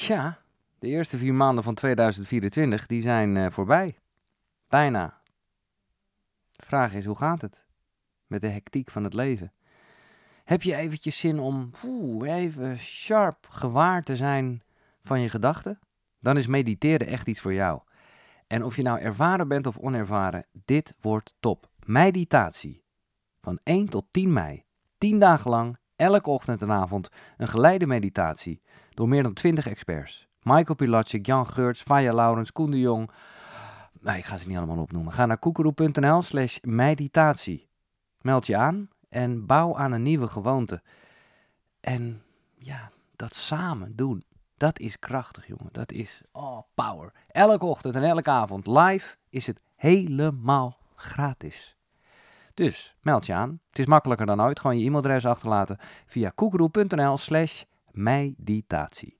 Tja, de eerste 4 maanden van 2024 die zijn voorbij. Bijna. De vraag is, hoe gaat het met de hectiek van het leven? Heb je eventjes zin om even sharp gewaar te zijn van je gedachten? Dan is mediteren echt iets voor jou. En of je nou ervaren bent of onervaren, dit wordt top. Meditatie. Van 1 tot 10 mei. 10 dagen lang, elke ochtend en avond, een geleide meditatie. Door meer dan 20 experts. Michael Pilatschik, Jan Geurts, Faya Laurens, Koen de Jong. Nee, ik ga ze niet allemaal opnoemen. Ga naar koekeroe.nl/meditatie. Meld je aan en bouw aan een nieuwe gewoonte. En ja, dat samen doen. Dat is krachtig, jongen. Dat is power. Elke ochtend en elke avond live is het helemaal gratis. Dus meld je aan. Het is makkelijker dan ooit. Gewoon je e-mailadres achterlaten via koekeroe.nl/meditatie.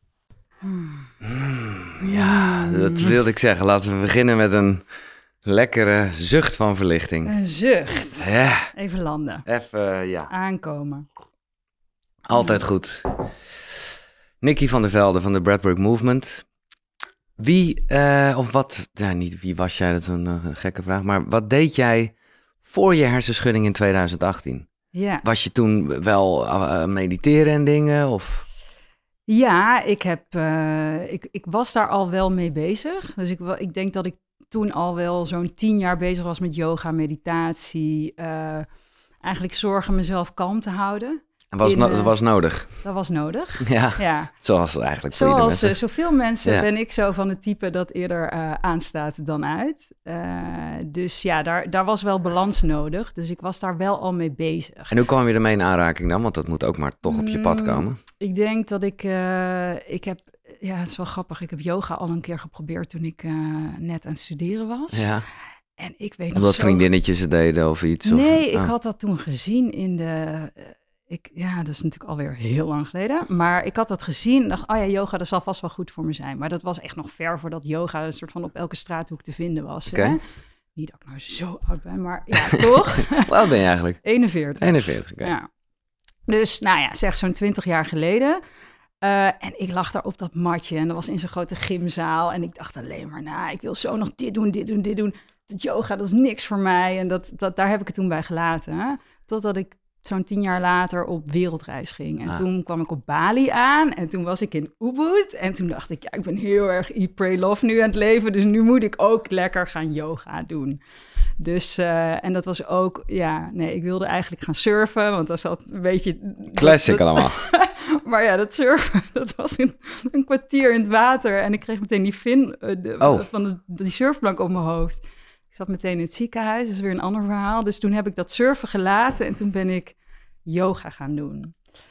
Ja, dat wilde ik zeggen. Laten we beginnen met een lekkere zucht van verlichting. Een zucht. Ja. Even landen. Even, ja. Aankomen. Altijd goed. Nicky van der Velde van de Breathwork Movement. Wie, of wat, ja, niet wie was jij, dat is een gekke vraag, maar wat deed jij voor je hersenschudding in 2018? Ja. Was je toen wel mediteren en dingen, of? Ja, ik was daar al wel mee bezig. Dus ik denk dat ik toen al wel zo'n 10 jaar bezig was met yoga, meditatie. Eigenlijk zorgen mezelf kalm te houden. En dat was nodig? Dat was nodig, ja. Ja. Zoals eigenlijk voor ieder mensen. Zoveel mensen ben ik zo van het type dat eerder aanstaat dan uit. Dus ja, daar was wel balans nodig. Dus ik was daar wel al mee bezig. En hoe kwam je ermee in aanraking dan? Want dat moet ook maar toch op je pad komen. Ik denk dat ik heb... Ja, het is wel grappig. Ik heb yoga al een keer geprobeerd toen ik net aan het studeren was. Ja. En ik weet nog omdat vriendinnetjes het deden of iets? Nee, ik had dat toen gezien in de... dat is natuurlijk alweer heel lang geleden. Maar ik had dat gezien en dacht, yoga, dat zal vast wel goed voor me zijn. Maar dat was echt nog ver voordat yoga een soort van op elke straathoek te vinden was. Okay. Hè? Niet dat ik nou zo oud ben, maar ja, toch? Hoe oud ben je eigenlijk? 41. 41, oké. Ja. Dus, zeg zo'n 20 jaar geleden. En ik lag daar op dat matje en dat was in zo'n grote gymzaal. En ik dacht alleen maar, ik wil zo nog dit doen. Dat yoga, dat is niks voor mij. En daar heb ik het toen bij gelaten. Hè? Totdat ik zo'n 10 jaar later op wereldreis ging. En toen kwam ik op Bali aan en toen was ik in Ubud. En toen dacht ik, ik ben heel erg eat, pray, love nu aan het leven. Dus nu moet ik ook lekker gaan yoga doen. Dus, en dat was ook, ik wilde eigenlijk gaan surfen. Want dat zat een beetje... Classic allemaal. Maar ja, dat surfen, dat was een kwartier in het water. En ik kreeg meteen die fin van die surfplank op mijn hoofd. Ik zat meteen in het ziekenhuis, dat is weer een ander verhaal. Dus toen heb ik dat surfen gelaten en toen ben ik yoga gaan doen.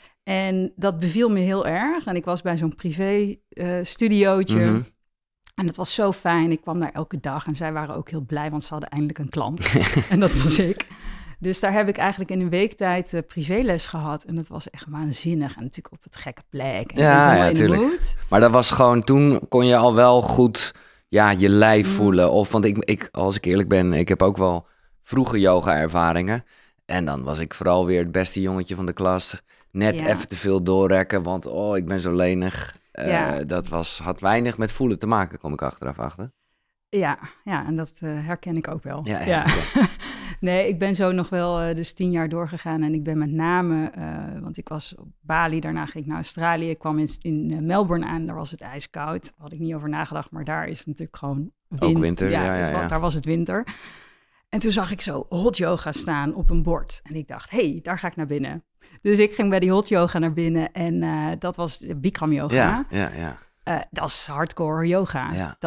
En dat beviel me heel erg. En ik was bij zo'n privé studiootje. Mm-hmm. En dat was zo fijn. Ik kwam daar elke dag en zij waren ook heel blij, want ze hadden eindelijk een klant. En dat was ik. Dus daar heb ik eigenlijk in een week tijd privéles gehad. En dat was echt waanzinnig. En natuurlijk op het gekke plek. En natuurlijk. Maar dat was gewoon, toen kon je al wel goed je lijf voelen. Of, want ik, als ik eerlijk ben, ik heb ook wel vroege yoga-ervaringen. En dan was ik vooral weer het beste jongetje van de klas. Net even te veel doorrekken, want ik ben zo lenig. Dat had weinig met voelen te maken, kom ik achteraf achter. Ja, en dat herken ik ook wel. Ja. Nee, ik ben zo nog wel dus 10 jaar doorgegaan. En ik ben met name, want ik was op Bali, daarna ging ik naar Australië. Ik kwam in Melbourne aan, daar was het ijskoud. Daar had ik niet over nagedacht, maar daar is het natuurlijk gewoon ook winter. Ja. Daar was het winter. En toen zag ik zo hot yoga staan op een bord. En ik dacht, daar ga ik naar binnen. Dus ik ging bij die hot yoga naar binnen en dat was Bikram yoga. Ja. Dat is hardcore yoga. Ja.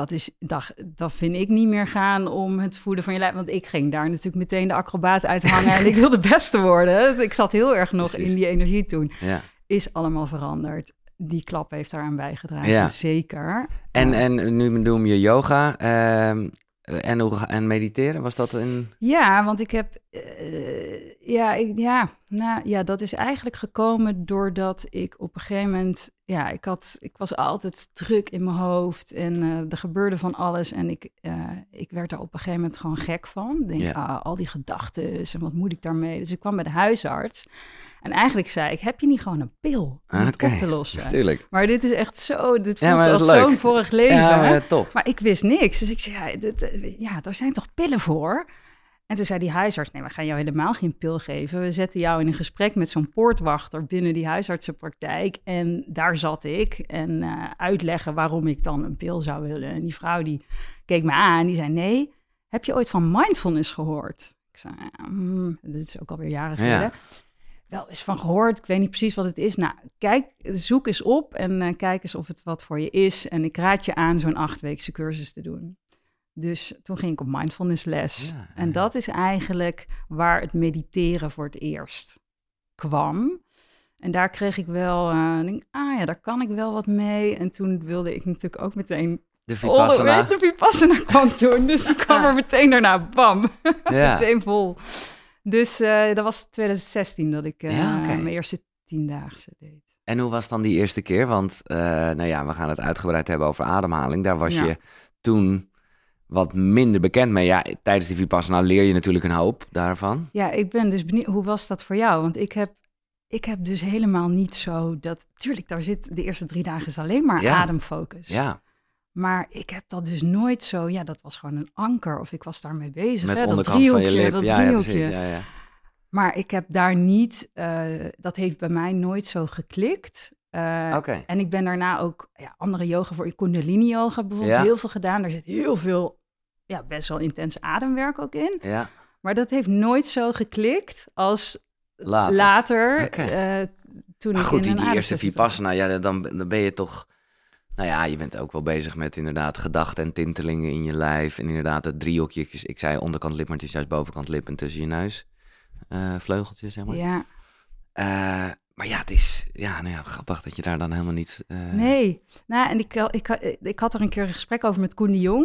Dat vind ik niet meer gaan om het voelen van je lijf. Want ik ging daar natuurlijk meteen de acrobaat uithangen en ik wilde de beste worden. Ik zat heel erg nog in die energie toen. Ja. Is allemaal veranderd. Die klap heeft daaraan bijgedragen, zeker. En nu doe je yoga en mediteren, was dat een... Ja, want ik heb... Nou ja, dat is eigenlijk gekomen doordat ik op een gegeven moment... Ja, ik was altijd druk in mijn hoofd en er gebeurde van alles. En ik werd daar op een gegeven moment gewoon gek van. Ik denk, al die gedachten en wat moet ik daarmee? Dus ik kwam bij de huisarts. En eigenlijk zei ik, heb je niet gewoon een pil om het op te lossen? Tuurlijk. Maar dit is echt zo, dit voelt als zo'n vorig leven. Ja, maar top. Maar ik wist niks. Dus ik zei, daar zijn toch pillen voor? En toen zei die huisarts, nee, we gaan jou helemaal geen pil geven. We zetten jou in een gesprek met zo'n poortwachter binnen die huisartsenpraktijk. En daar zat ik en uitleggen waarom ik dan een pil zou willen. En die vrouw die keek me aan en die zei, nee, heb je ooit van mindfulness gehoord? Ik zei, dit is ook alweer jaren geleden. Ja. Wel eens van gehoord, ik weet niet precies wat het is. Nou, zoek eens op en kijk eens of het wat voor je is. En ik raad je aan zo'n 8-weekse cursus te doen. Dus toen ging ik op mindfulness les. Ja. En dat is eigenlijk waar het mediteren voor het eerst kwam. En daar kreeg ik wel, daar kan ik wel wat mee. En toen wilde ik natuurlijk ook meteen... De Vipassana. De Vipassana kwam toen. Dus die kwam er meteen daarna, bam, meteen vol. Dus dat was 2016 dat ik mijn eerste 10-daagse deed. En hoe was dan die eerste keer? Want we gaan het uitgebreid hebben over ademhaling. Daar was je toen wat minder bekend mee. Ja, tijdens die Vipassana leer je natuurlijk een hoop daarvan. Ja, ik ben dus benieuwd, hoe was dat voor jou? Want ik heb dus helemaal niet zo dat... Tuurlijk, daar zit de eerste 3 dagen is alleen maar ademfocus. Ja. Maar ik heb dat dus nooit zo... Ja, dat was gewoon een anker of ik was daarmee bezig. Met hè? onderkant van je lip. Dat driehoekje. Ja. Maar ik heb daar niet... dat heeft bij mij nooit zo geklikt. En ik ben daarna ook andere yoga voor Kundalini yoga bijvoorbeeld heel veel gedaan. Daar zit heel veel, best wel intens ademwerk ook in. Ja. Maar dat heeft nooit zo geklikt als later toen ik in die eerste Vipassana, dan ben je toch... Nou ja, je bent ook wel bezig met inderdaad gedachten en tintelingen in je lijf. En inderdaad het driehoekjes. Ik zei onderkant lip, maar het is juist bovenkant lip en tussen je neus. Vleugeltjes, zeg maar. Ja. Maar ja, het is grappig dat je daar dan helemaal niet... Nee, en ik had er een keer een gesprek over met Koen de Jong.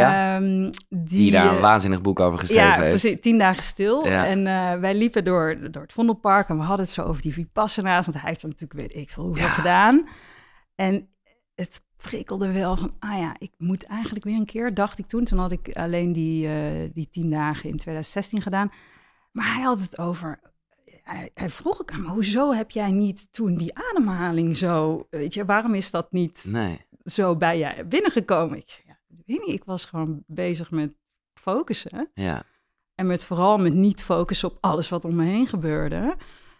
Die daar een waanzinnig boek over geschreven heeft. Ja, precies, 10 dagen stil. Ja. En wij liepen door het Vondelpark en we hadden het zo over die Vipassana's. Want hij heeft er natuurlijk, weet ik veel hoeveel gedaan. En het prikkelde wel van, ik moet eigenlijk weer een keer, dacht ik toen. Toen had ik alleen die 10 dagen in 2016 gedaan. Maar hij had het over... Hij vroeg ook aan me, hoezo heb jij niet toen die ademhaling zo... Weet je, waarom is dat niet zo bij je binnengekomen? Ik zei, ik weet niet, ik was gewoon bezig met focussen. Ja. En vooral met niet focussen op alles wat om me heen gebeurde.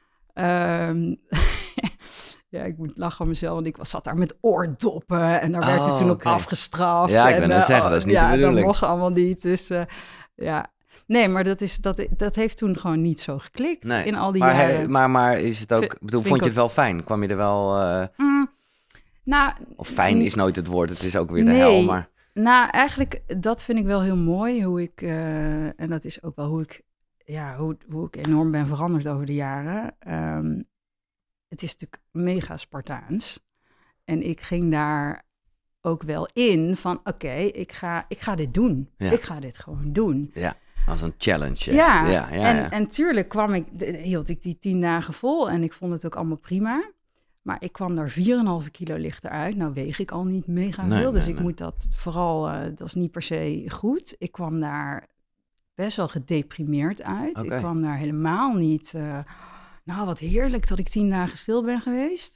Ik moet lachen om mezelf, want ik zat daar met oordoppen en daar werd hij toen ook afgestraft. Ja, ik ben het zeggen, dat is niet de bedoeling. Dat mocht allemaal niet, dus Nee, maar dat heeft toen gewoon niet zo geklikt in al die jaren. Maar is het ook... vond je het wel fijn? Kwam je er wel... of fijn is nooit het woord, het is ook weer de hel, maar... Nou, eigenlijk, dat vind ik wel heel mooi, hoe ik... en dat is ook wel hoe ik enorm ben veranderd over de jaren. Het is natuurlijk mega Spartaans. En ik ging daar ook wel in van, oké, ik ga dit doen. Ja. Ik ga dit gewoon doen. Ja. Als een challenge. Ja. En tuurlijk hield ik die 10 dagen vol en ik vond het ook allemaal prima. Maar ik kwam daar 4,5 kilo lichter uit. Nou weeg ik al niet mega veel, dus ik moet dat vooral, dat is niet per se goed. Ik kwam daar best wel gedeprimeerd uit. Okay. Ik kwam daar helemaal niet, wat heerlijk dat ik 10 dagen stil ben geweest.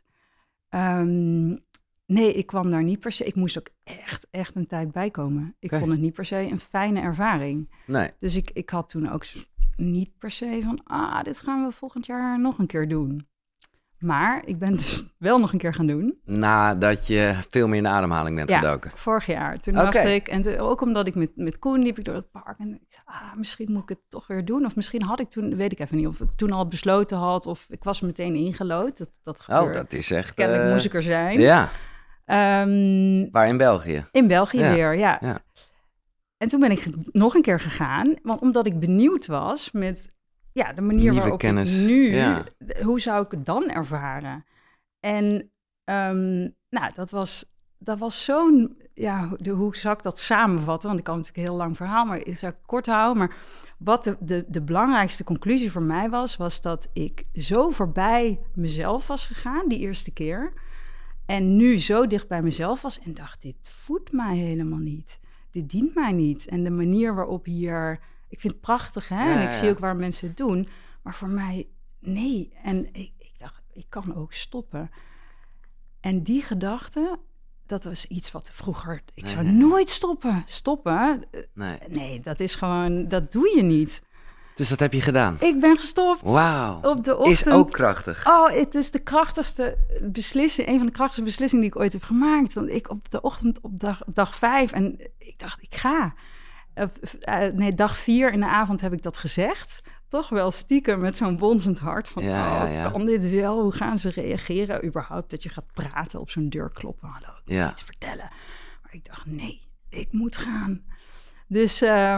Nee, ik kwam daar niet per se. Ik moest ook echt een tijd bijkomen. Ik vond het niet per se een fijne ervaring. Nee. Dus ik had toen ook niet per se van... dit gaan we volgend jaar nog een keer doen. Maar ik ben dus wel nog een keer gaan doen. Nadat je veel meer in de ademhaling bent gedoken. Vorig jaar. Toen dacht ik... En ook omdat ik met Koen liep ik door het park. En ik zei, misschien moet ik het toch weer doen. Of misschien had ik toen... Weet ik even niet of ik toen al besloten had. Of ik was meteen ingelood. Dat gebeurde. Dat is echt... Dus kennelijk moest ik er zijn. Ja. Waar in België? In België weer, ja. En toen ben ik nog een keer gegaan, want omdat ik benieuwd was met de manier nieuwe waarop kennis. Ik nu, hoe zou ik het dan ervaren? En dat dat was zo'n... Ja, hoe zou ik dat samenvatten? Want ik kan natuurlijk een heel lang verhaal, maar ik zou het kort houden. Maar wat de belangrijkste conclusie voor mij was dat ik zo voorbij mezelf was gegaan die eerste keer. En nu zo dicht bij mezelf was en dacht, dit voedt mij helemaal niet. Dit dient mij niet. En de manier waarop hier... Ik vind het prachtig, hè? Ja, en ik zie ook waar mensen het doen. Maar voor mij, nee. En ik dacht, ik kan ook stoppen. En die gedachte, dat was iets wat vroeger... Ik zou nooit stoppen. Stoppen? Nee, dat is gewoon... Dat doe je niet. Dus wat heb je gedaan? Ik ben gestopt. Wauw. Op de ochtend. Is ook krachtig. Oh, het is de krachtigste beslissing. Een van de krachtigste beslissingen die ik ooit heb gemaakt. Want ik op de ochtend op dag 5 en ik dacht, ik ga. Dag 4 in de avond heb ik dat gezegd. Toch wel stiekem met zo'n bonzend hart van... kan dit wel? Hoe gaan ze reageren? Überhaupt dat je gaat praten, op zo'n deur kloppen. Hallo, ik moet iets vertellen. Maar ik dacht, nee, ik moet gaan. Dus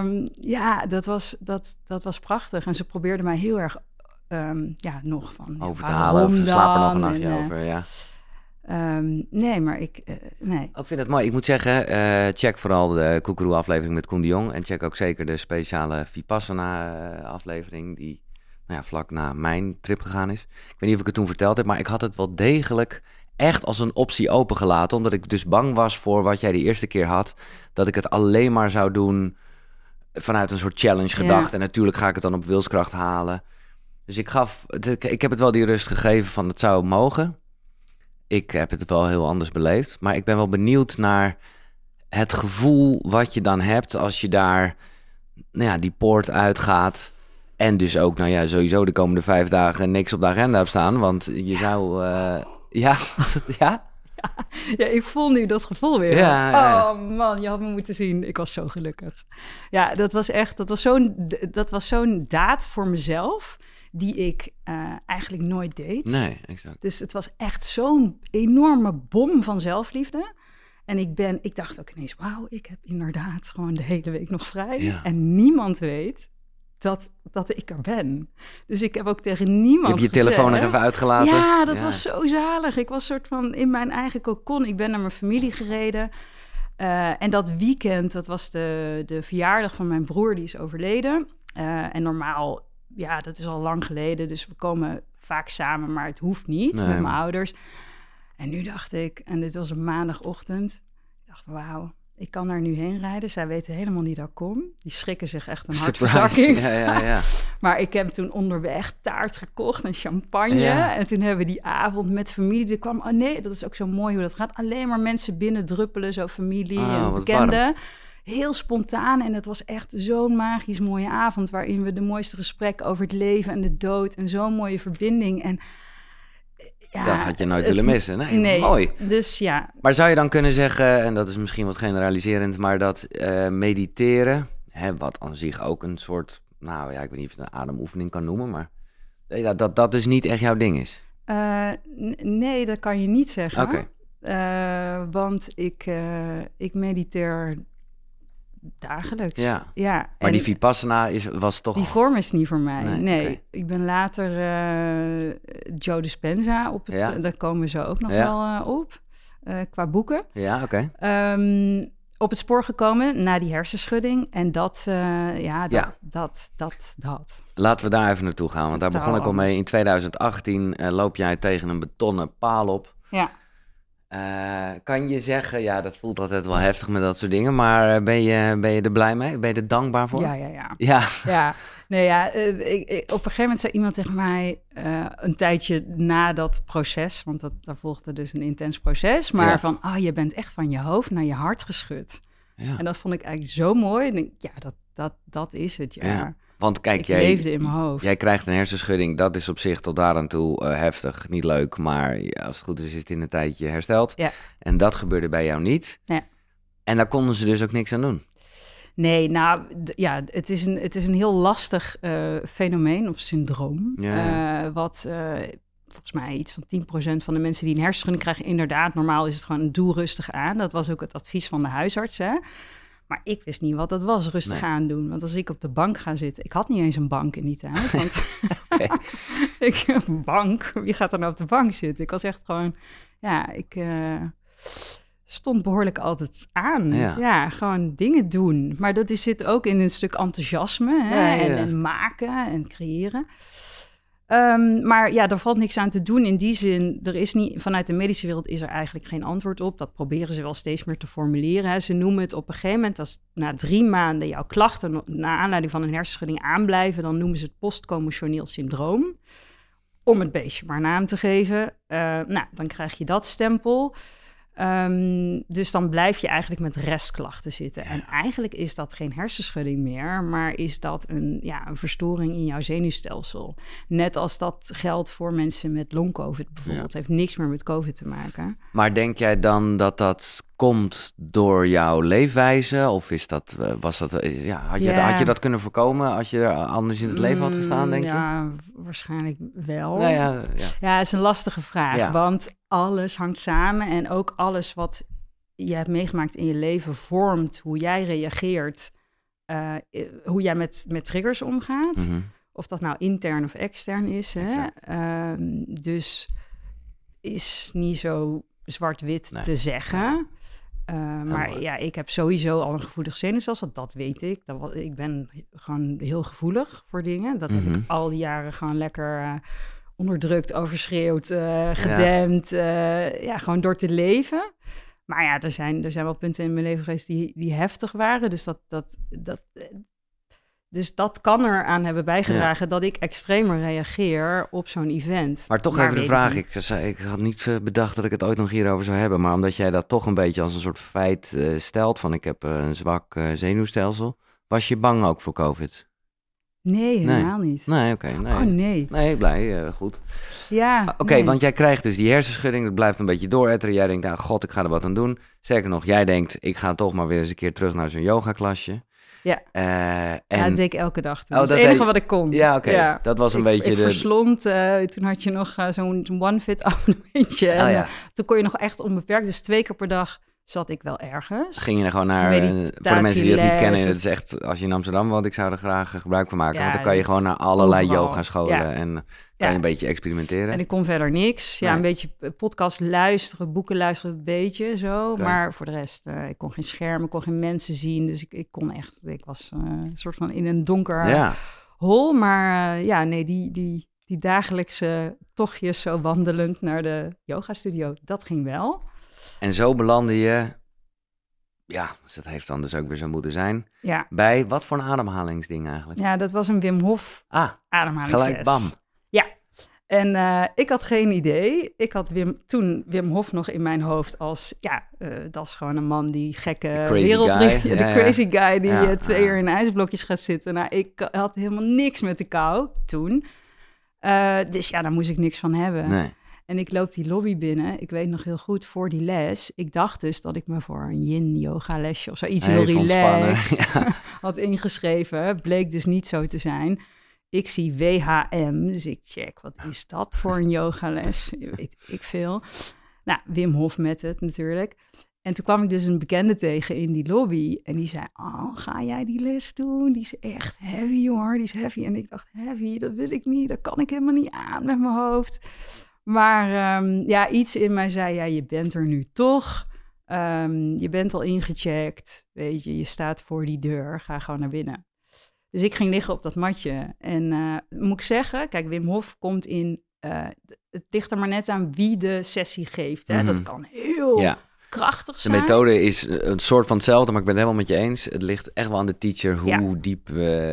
dat was prachtig. En ze probeerden mij heel erg nog van... Over te halen, of slaap er nog een nachtje over, ja. Nee, maar ik... nee. Ik vind het mooi. Ik moet zeggen, check vooral de Koekeroe-aflevering met Koen de Jong. En check ook zeker de speciale Vipassana-aflevering... die vlak na mijn trip gegaan is. Ik weet niet of ik het toen verteld heb, maar ik had het wel degelijk... echt als een optie opengelaten, omdat ik dus bang was voor wat jij de eerste keer had, dat ik het alleen maar zou doen vanuit een soort challenge gedacht. En natuurlijk ga ik het dan op wilskracht halen. Dus ik heb het wel die rust gegeven van het zou mogen. Ik heb het wel heel anders beleefd, maar ik ben wel benieuwd naar het gevoel wat je dan hebt als je daar die poort uitgaat. En dus ook, sowieso de komende 5 dagen niks op de agenda hebt staan, want je zou... Ja, was het, ja? Ja, ik voel nu dat gevoel weer. Ja. Oh man, je had me moeten zien. Ik was zo gelukkig. Ja, dat was zo'n daad voor mezelf die ik eigenlijk nooit deed. Nee, exact. Dus het was echt zo'n enorme bom van zelfliefde. En ik dacht ook ineens, wauw, ik heb inderdaad gewoon de hele week nog vrij. Ja. En niemand weet dat ik er ben. Dus ik heb ook tegen niemand Je hebt je telefoon nog even uitgelaten. Ja, dat was zo zalig. Ik was soort van in mijn eigen cocon. Ik ben naar mijn familie gereden. En dat weekend, dat was de verjaardag van mijn broer, die is overleden. En normaal, dat is al lang geleden. Dus we komen vaak samen, maar het hoeft niet met mijn ouders. En nu dacht ik, en dit was een maandagochtend. Ik dacht, wauw. Ik kan daar nu heen rijden. Zij weten helemaal niet dat ik kom. Die schrikken zich echt een hartverzakking. Ja. Maar ik heb toen onderweg taart gekocht en champagne. Ja. En toen hebben we die avond met familie... Er kwam, dat is ook zo mooi hoe dat gaat. Alleen maar mensen binnendruppelen, zo familie en bekenden. Heel spontaan. En het was echt zo'n magisch mooie avond... waarin we de mooiste gesprekken over het leven en de dood... en zo'n mooie verbinding... En ja, dat had je nooit willen missen. Nee, mooi. Dus ja. Maar zou je dan kunnen zeggen, en dat is misschien wat generaliserend, maar dat mediteren, wat aan zich ook een soort, ik weet niet of je het een ademoefening kan noemen, maar dat dus niet echt jouw ding is? Nee, dat kan je niet zeggen. Oké. Want ik mediteer dagelijks. Ja. Maar die Vipassana was toch... Die vorm is niet voor mij. Nee. Okay. Ik ben later Joe Dispenza op het... Daar komen we zo ook nog wel op. Qua boeken. Ja, oké. Op het spoor gekomen na die hersenschudding. En dat. Laten we daar even naartoe gaan. Want daar begon ik al mee. In 2018 loop jij tegen een betonnen paal op. Ja. Kan je zeggen, dat voelt altijd wel heftig met dat soort dingen, maar ben je er blij mee? Ben je er dankbaar voor? Ja. Nee, op een gegeven moment zei iemand tegen mij, een tijdje na dat proces, want daar volgde dus een intens proces, maar van, je bent echt van je hoofd naar je hart geschud. Ja. En dat vond ik eigenlijk zo mooi. En ik, dat is het, ja. Want kijk, ik leefde in mijn hoofd. Jij krijgt een hersenschudding, dat is op zich tot daar aan toe heftig, niet leuk. Maar als het goed is het in een tijdje hersteld. Ja. En dat gebeurde bij jou niet. Ja. En daar konden ze dus ook niks aan doen. Nee, het is een heel lastig fenomeen of syndroom. Ja. Wat volgens mij iets van 10% van de mensen die een hersenschudding krijgen, inderdaad, normaal is het gewoon doe rustig aan. Dat was ook het advies van de huisarts, hè. Maar ik wist niet wat dat was, rustig aan doen. Want als ik op de bank ga zitten... Ik had niet eens een bank in die tijd. Want ik heb een bank. Wie gaat er nou op de bank zitten? Ik was echt gewoon... stond behoorlijk altijd aan. Ja. Ja, gewoon dingen doen. Maar dat zit ook in een stuk enthousiasme hè? Ja. En maken en creëren. Maar ja, daar valt niks aan te doen. In die zin, vanuit de medische wereld is er eigenlijk geen antwoord op. Dat proberen ze wel steeds meer te formuleren. Hè. Ze noemen het op een gegeven moment, als na 3 maanden jouw klachten naar aanleiding van een hersenschudding aanblijven, dan noemen ze het postcommotioneel syndroom. Om het beestje maar naam te geven. Dan krijg je dat stempel. Dus dan blijf je eigenlijk met restklachten zitten. En eigenlijk is dat geen hersenschudding meer, maar is dat een verstoring in jouw zenuwstelsel. Net als dat geldt voor mensen met long-covid bijvoorbeeld. Het heeft niks meer met covid te maken. Maar denk jij dan dat dat komt door jouw leefwijze? Of had je dat kunnen voorkomen als je er anders in het leven had gestaan, denk je? Ja, waarschijnlijk wel. Ja, het is een lastige vraag, Ja. want alles hangt samen en ook alles wat je hebt meegemaakt in je leven vormt hoe jij reageert, hoe jij met triggers omgaat. Mhm. Of dat nou intern of extern is. Hè? Exact. Dus is niet zo zwart-wit Nee. te zeggen. Maar mooi. ja, ik heb sowieso al een gevoelig zenuwstelsel, dat weet ik. Ik ben gewoon heel gevoelig voor dingen. Dat heb ik al die jaren gewoon lekker onderdrukt, overschreeuwd, gedempt. Gewoon door te leven. Maar ja, er zijn wel punten in mijn leven geweest die heftig waren. Dus dat kan eraan hebben bijgedragen dat ik extremer reageer op zo'n event. Maar toch even de vraag, ik had niet bedacht dat ik het ooit nog hierover zou hebben, maar omdat jij dat toch een beetje als een soort feit stelt van ik heb een zwak zenuwstelsel, was je bang ook voor COVID? Nee, helemaal niet. Nee, oké. Nee. Oh nee. Nee, blij, goed. Ja. Oké, want jij krijgt dus die hersenschudding, dat blijft een beetje dooretteren. Jij denkt, nou god, ik ga er wat aan doen. Sterker nog, jij denkt, ik ga toch maar weer eens een keer terug naar zo'n yogaklasje. Ja. En... Ja, dat deed ik elke dag. Oh, Dat is het enige wat ik kon. Ja, oké. Dat was een beetje ik verslond, toen had je nog zo'n OneFit abonnementje. Oh, ja. Toen kon je nog echt onbeperkt. Dus 2 keer per dag zat ik wel ergens. Ging je er gewoon naar, voor de mensen die dat niet kennen, het is echt, als je in Amsterdam woont, ik zou er graag gebruik van maken. Want dan kan je gewoon naar allerlei yogascholen en kan je een beetje experimenteren. En ik kon verder niks. Ja, een beetje podcast luisteren, boeken luisteren, een beetje zo. Okay. Maar voor de rest, ik kon geen schermen, ik kon geen mensen zien. Dus ik kon echt, ik was een soort van in een donker hol. Maar die dagelijkse tochtjes zo wandelend naar de yogastudio, dat ging wel. En zo belandde je, dus dat heeft dan dus ook weer zo moeten zijn, bij wat voor een ademhalingsding eigenlijk? Ja, dat was een Wim Hof ademhalingsles. Gelijk bam. Ja, en ik had geen idee. Ik had Wim Hof nog in mijn hoofd als, dat is gewoon een man die gekke wereldreis, crazy guy die 2 uur in ijsblokjes gaat zitten. Nou, ik had helemaal niks met de kou toen. Dus daar moest ik niks van hebben. Nee. En ik loop die lobby binnen. Ik weet nog heel goed, voor die les. Ik dacht dus dat ik me voor een yin-yoga lesje of zoiets heel relaxed had ingeschreven. Bleek dus niet zo te zijn. Ik zie WHM, dus ik check, wat is dat voor een yogales? Weet ik veel. Nou, Wim Hof met het natuurlijk. En toen kwam ik dus een bekende tegen in die lobby. En die zei, ga jij die les doen? Die is echt heavy hoor, die is heavy. En ik dacht, heavy, dat wil ik niet. Dat kan ik helemaal niet aan met mijn hoofd. Maar iets in mij zei, je bent er nu toch. Je bent al ingecheckt, weet je staat voor die deur, ga gewoon naar binnen. Dus ik ging liggen op dat matje. En moet ik zeggen, kijk, Wim Hof komt in, het ligt er maar net aan wie de sessie geeft. Hè? Dat kan heel krachtig zijn. De methode is een soort van hetzelfde, maar ik ben het helemaal met je eens. Het ligt echt wel aan de teacher hoe diep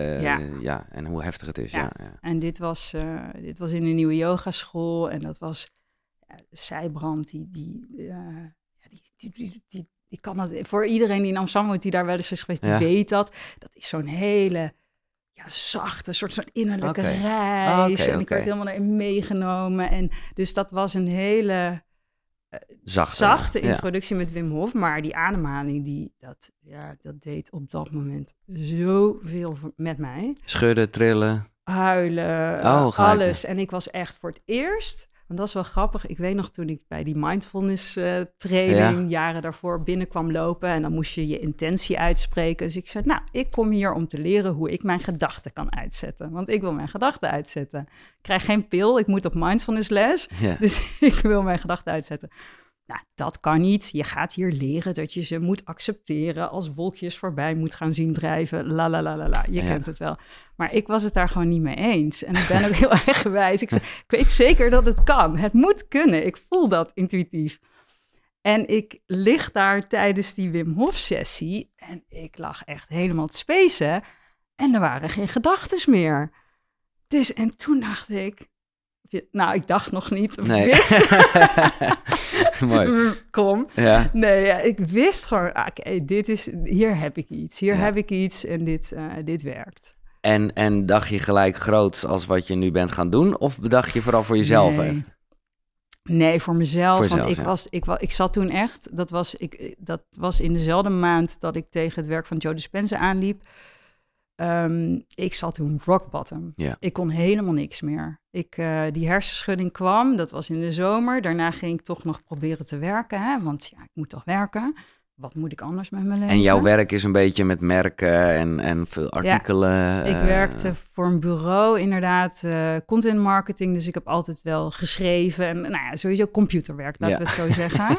en hoe heftig het is. Ja. En dit was in een nieuwe yogaschool en dat was Zijbrand, die kan dat, voor iedereen die in Amsterdam woont, die daar wel eens is geweest, die weet dat. Dat is zo'n hele zachte, soort van innerlijke reis. En ik werd helemaal erin meegenomen. En dus dat was een hele zachte introductie met Wim Hof. Maar die ademhaling, dat deed op dat moment zoveel met mij. Schudden, trillen. Huilen, alles. En ik was echt voor het eerst... Want dat is wel grappig. Ik weet nog toen ik bij die mindfulness training jaren daarvoor binnenkwam lopen. En dan moest je je intentie uitspreken. Dus ik zei, ik kom hier om te leren hoe ik mijn gedachten kan uitzetten. Want ik wil mijn gedachten uitzetten. Ik krijg geen pil, ik moet op mindfulness les. Ja. Dus ik wil mijn gedachten uitzetten. Nou, dat kan niet. Je gaat hier leren dat je ze moet accepteren als wolkjes voorbij moet gaan zien drijven. La la la la la. Je kent het wel. Maar ik was het daar gewoon niet mee eens. En ik ben ook heel eigenwijs. Ik weet zeker dat het kan. Het moet kunnen. Ik voel dat intuïtief. En ik lig daar tijdens die Wim Hof sessie en ik lag echt helemaal te spacen. En er waren geen gedachten meer. Dus, en toen dacht ik... Nou, ik dacht nog niet. Of Nee. ik wist. Mooi. Kom. Ja. Nee, ik wist gewoon... Oké, hier heb ik iets. Hier Ja. heb ik iets en dit werkt. En dacht je gelijk groot als wat je nu bent gaan doen? Of bedacht je vooral voor jezelf Nee. even? Nee, voor mezelf. Voor Want jezelf, ik zat toen echt... Dat was in dezelfde maand dat ik tegen het werk van Joe Dispenza aanliep. Ik zat toen rock bottom. Ja. Ik kon helemaal niks meer. Die hersenschudding kwam, dat was in de zomer. Daarna ging ik toch nog proberen te werken. Hè? Want ja, ik moet toch werken. Wat moet ik anders met mijn leven? En jouw werk is een beetje met merken en veel artikelen. Ik werkte voor een bureau, inderdaad, content marketing. Dus ik heb altijd wel geschreven. En nou ja, sowieso computerwerk, laten we het zo zeggen.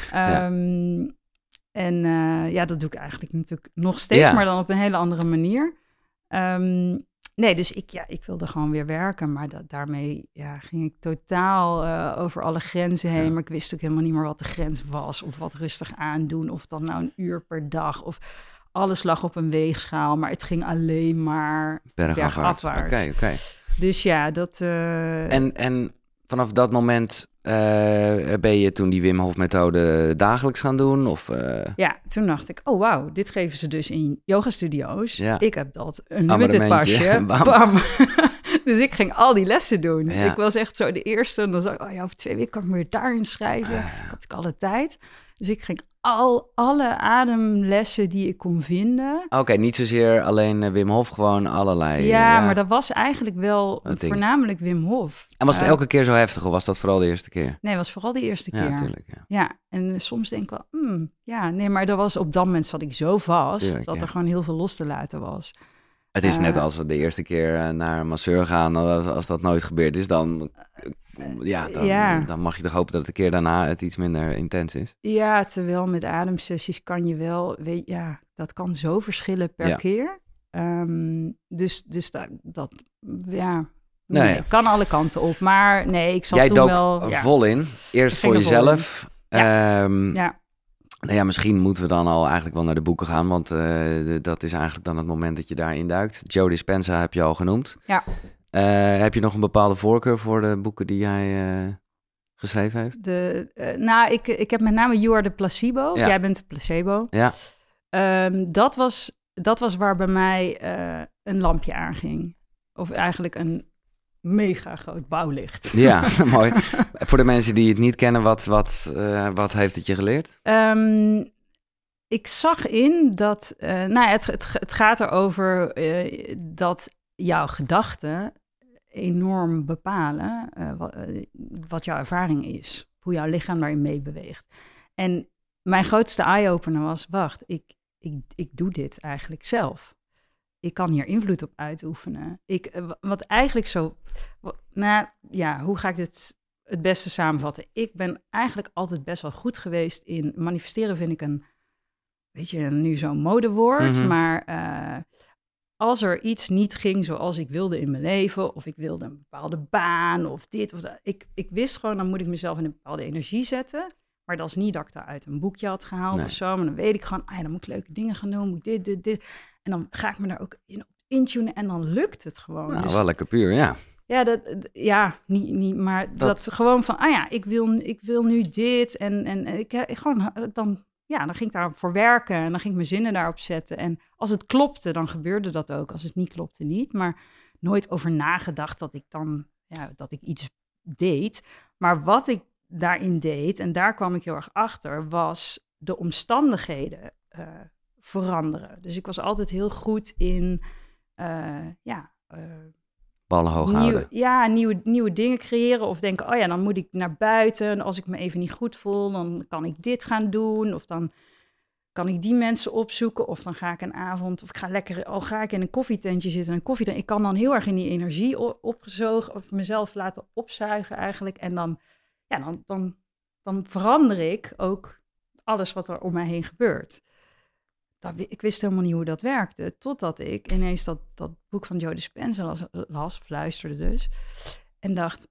En dat doe ik eigenlijk natuurlijk nog steeds, maar dan op een hele andere manier. Nee, dus ik wilde gewoon weer werken. Maar daarmee ging ik totaal over alle grenzen heen. Ja. Maar ik wist ook helemaal niet meer wat de grens was. Of wat rustig aandoen. Of dan nou 1 uur per dag. Of alles lag op een weegschaal. Maar het ging alleen maar bergafwaarts. Oké. Dus ja, dat... En vanaf dat moment ben je toen die Wim Hof methode dagelijks gaan doen? Of, Ja, toen dacht ik, oh wauw, dit geven ze dus in yoga-studio's. Ja. Ik heb dat, een limited Abonnementje. pasje. Bam. Bam. Dus ik ging al die lessen doen. Ja. Ik was echt zo de eerste. En dan zag ik, over 2 weken kan ik me weer daarin schrijven. Ik had natuurlijk alle tijd. Dus ik ging alle ademlessen die ik kon vinden. Oké, niet zozeer alleen Wim Hof, gewoon allerlei. Ja, maar dat was eigenlijk wel Dat ding. voornamelijk Wim Hof. En was het elke keer zo heftig of was dat vooral de eerste keer? Nee, het was vooral de eerste keer. Ja, natuurlijk. Ja. Ja, en soms denk ik wel, maar op dat moment zat ik zo vast Tuurlijk, dat er gewoon heel veel los te laten was. Het is net als we de eerste keer naar een masseur gaan, als dat nooit gebeurd is, dan mag je toch hopen dat de keer daarna het iets minder intens is. Ja, terwijl met ademsessies kan je wel, dat kan zo verschillen per keer. Nee, kan alle kanten op. Maar nee, ik zat Jij toen dook wel... vol in, eerst voor er vol jezelf. Ja. Nou ja, misschien moeten we dan al eigenlijk wel naar de boeken gaan, want dat is eigenlijk dan het moment dat je daarin duikt. Joe Dispenza heb je al genoemd. Ja. Heb je nog een bepaalde voorkeur voor de boeken die jij geschreven heeft? Ik heb met name You Are the Placebo. Of Jij bent de placebo. Ja. Dat was waar bij mij een lampje aanging. Of eigenlijk een mega groot bouwlicht. Ja, mooi. Voor de mensen die het niet kennen, wat heeft het je geleerd? Ik zag in dat... het gaat erover dat jouw gedachten enorm bepalen wat jouw ervaring is. Hoe jouw lichaam daarin meebeweegt. En mijn grootste eye-opener was, wacht, ik doe dit eigenlijk zelf. Ik kan hier invloed op uitoefenen. Wat eigenlijk zo... hoe ga ik dit het beste samenvatten? Ik ben eigenlijk altijd best wel goed geweest in... Manifesteren vind ik nu zo'n modewoord. Mm-hmm. Maar als er iets niet ging zoals ik wilde in mijn leven... of ik wilde een bepaalde baan of dit of dat... Ik wist gewoon, dan moet ik mezelf in een bepaalde energie zetten... Maar dat is niet dat ik daar uit een boekje had gehaald of zo. Maar dan weet ik gewoon, dan moet ik leuke dingen gaan doen. Moet dit. En dan ga ik me daar ook in intunen en dan lukt het gewoon. Nou, dus, wel lekker puur, ja. Ja, niet maar dat gewoon van, ik wil nu dit. En ik gewoon, dan ging ik daarvoor werken. En dan ging ik mijn zinnen daarop zetten. En als het klopte, dan gebeurde dat ook. Als het niet klopte, niet. Maar nooit over nagedacht dat ik dan, dat ik iets deed. Maar wat ik daarin deed, en daar kwam ik heel erg achter, was de omstandigheden veranderen. Dus ik was altijd heel goed in ballen hoog houden. Nieuwe dingen creëren of denken, dan moet ik naar buiten. En als ik me even niet goed voel, dan kan ik dit gaan doen. Of dan kan ik die mensen opzoeken. Of dan ga ik een avond, of ga ik in een koffietentje zitten. Ik kan dan heel erg in die energie opgezogen, of mezelf laten opzuigen eigenlijk. En dan dan verander ik ook alles wat er om mij heen gebeurt. Ik wist helemaal niet hoe dat werkte, totdat ik ineens dat boek van Joe Dispenza las, of luisterde dus, en dacht,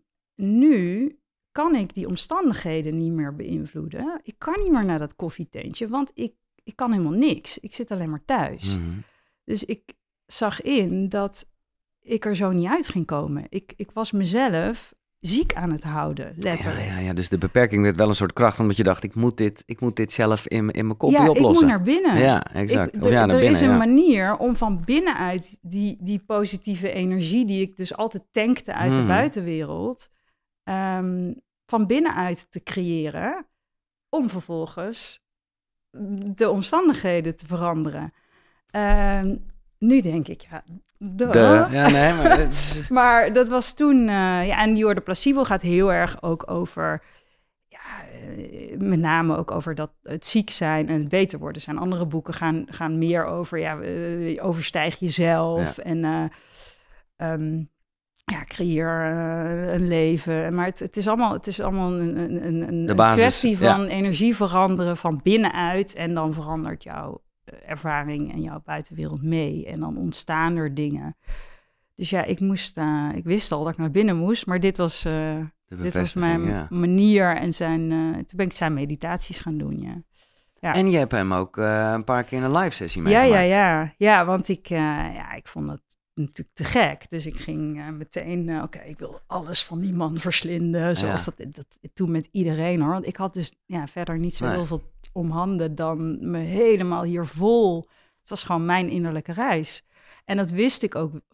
nu kan ik die omstandigheden niet meer beïnvloeden. Ik kan niet meer naar dat koffietentje, want ik kan helemaal niks. Ik zit alleen maar thuis. Mm-hmm. Dus ik zag in dat ik er zo niet uit ging komen. Ik was mezelf ziek aan het houden, letterlijk. Ja, dus de beperking werd wel een soort kracht, omdat je dacht, ik moet dit zelf in mijn kopje oplossen. Ja, ik moet naar binnen. Ja, exact. Er is een manier om van binnenuit die positieve energie, die ik dus altijd tankte uit de buitenwereld, van binnenuit te creëren, om vervolgens de omstandigheden te veranderen. Nu denk ik, maar... maar dat was toen... en Jordi Placebo gaat heel erg ook over... met name ook over dat het ziek zijn en het beter worden zijn. Andere boeken gaan meer over... overstijg jezelf en... creëer een leven. Maar het is allemaal een kwestie van energie veranderen van binnenuit. En dan verandert jouw ervaring en jouw buitenwereld mee. En dan ontstaan er dingen. Dus ja, ik wist al dat ik naar binnen moest. Maar dit was mijn manier. En toen ben ik zijn meditaties gaan doen, ja. En je hebt hem ook een paar keer in een live sessie meegemaakt. Ja, want ik vond dat natuurlijk te gek. Dus ik ging meteen, ik wil alles van die man verslinden. Zoals dat toen met iedereen, hoor. Want ik had dus verder niet zo heel veel om handen dan me helemaal hier vol. Het was gewoon mijn innerlijke reis. En dat wist ik ook.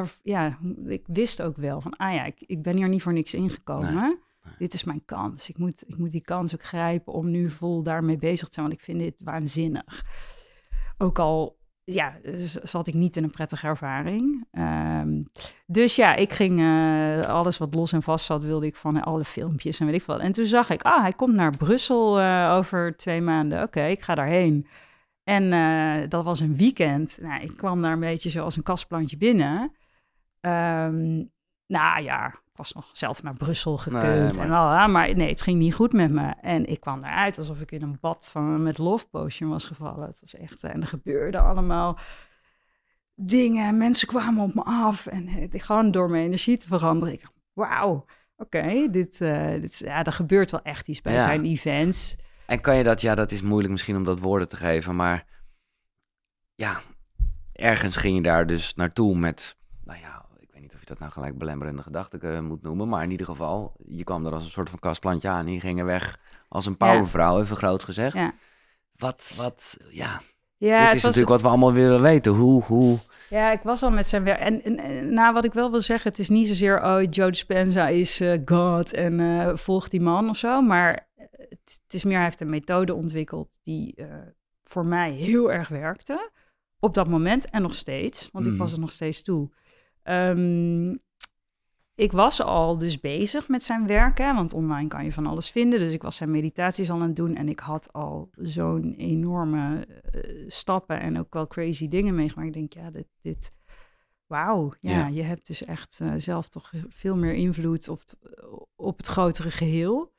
Ik wist ook wel van, ik ben hier niet voor niks ingekomen. Nee. Dit is mijn kans. Ik moet die kans ook grijpen om nu vol daarmee bezig te zijn. Want ik vind dit waanzinnig. Ook al zat ik niet in een prettige ervaring. Dus ik ging alles wat los en vast zat, wilde ik van alle filmpjes en weet ik wat. En toen zag ik, hij komt naar Brussel over 2 maanden. Oké, ik ga daarheen. En dat was een weekend. Nou, ik kwam daar een beetje zoals een kastplantje binnen. Ik was nog zelf naar Brussel gekund. Maar nee, het ging niet goed met me. En ik kwam daaruit alsof ik in een bad met Love Potion was gevallen. Het was echt... En er gebeurden allemaal dingen. Mensen kwamen op me af. En gewoon door mijn energie te veranderen. Ik dacht, wauw, oké, er gebeurt wel echt iets bij zijn events. En kan je dat is moeilijk misschien om dat woorden te geven, maar ergens ging je daar dus naartoe met, ik weet niet of je dat nou gelijk belemmerende gedachten moet noemen, maar in ieder geval, je kwam er als een soort van kastplantje aan en die ging er weg als een powervrouw, even groot gezegd. Ja. Dit is natuurlijk wat we allemaal willen weten. Hoe... Ja, ik was al met zijn werk. En wat ik wel wil zeggen, het is niet zozeer, Joe Dispenza is God en volg die man of zo. Maar het is meer, hij heeft een methode ontwikkeld die voor mij heel erg werkte. Op dat moment en nog steeds, want ik was er nog steeds toe. Ik was al dus bezig met zijn werk, want online kan je van alles vinden. Dus ik was zijn meditaties al aan het doen en ik had al zo'n enorme stappen en ook wel crazy dingen meegemaakt. Ik denk, wauw, je hebt dus echt zelf toch veel meer invloed op het grotere geheel.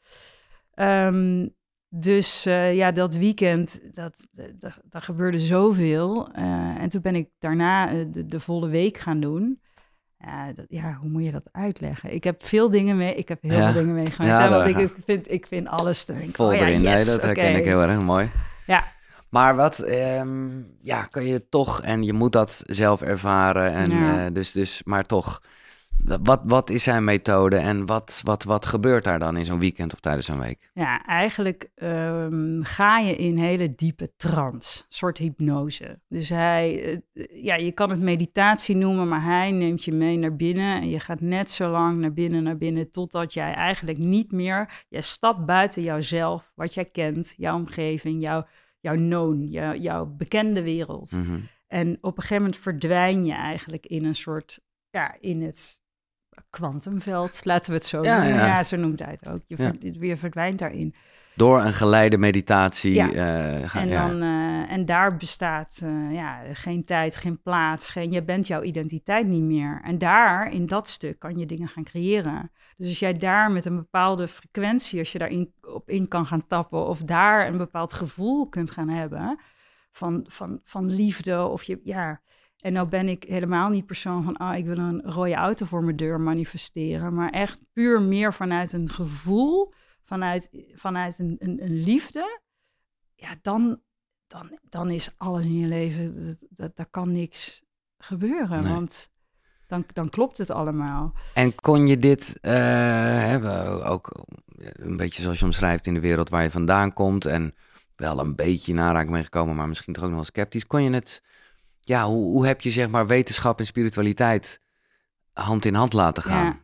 Dat weekend, daar gebeurde zoveel. En toen ben ik daarna de volle week gaan doen. Hoe moet je dat uitleggen? Ik heb veel dingen heel veel dingen meegemaakt. Ik vind alles te denken. Vol erin, dat herken ik heel erg mooi. Ja. Maar wat, kan je toch, en je moet dat zelf ervaren, en maar toch, wat is zijn methode en wat gebeurt daar dan in zo'n weekend of tijdens een week? Ja, eigenlijk ga je in hele diepe trance, soort hypnose. Dus je kan het meditatie noemen, maar hij neemt je mee naar binnen en je gaat net zo lang naar binnen, totdat jij eigenlijk niet meer, je stapt buiten jouzelf, wat jij kent, jouw omgeving, jouw known, jouw bekende wereld. Mm-hmm. En op een gegeven moment verdwijn je eigenlijk in een soort, in het kwantumveld, laten we het zo noemen. Ja, zo noemt hij het ook. Je verdwijnt daarin. Door een geleide meditatie. En daar bestaat geen tijd, geen plaats. Je bent jouw identiteit niet meer. En daar, in dat stuk, kan je dingen gaan creëren. Dus als jij daar met een bepaalde frequentie, als je daarin op in kan gaan tappen, of daar een bepaald gevoel kunt gaan hebben van liefde, of En nou ben ik helemaal niet persoon van, ik wil een rode auto voor mijn deur manifesteren, maar echt puur meer vanuit een gevoel, vanuit een liefde, ja, dan is alles in je leven, daar kan niks gebeuren, want dan klopt het allemaal. En kon je dit hebben, ook een beetje zoals je omschrijft in de wereld waar je vandaan komt en wel een beetje in aanraking mee gekomen, maar misschien toch ook nog wel sceptisch, kon je het, hoe heb je zeg maar wetenschap en spiritualiteit hand in hand laten gaan?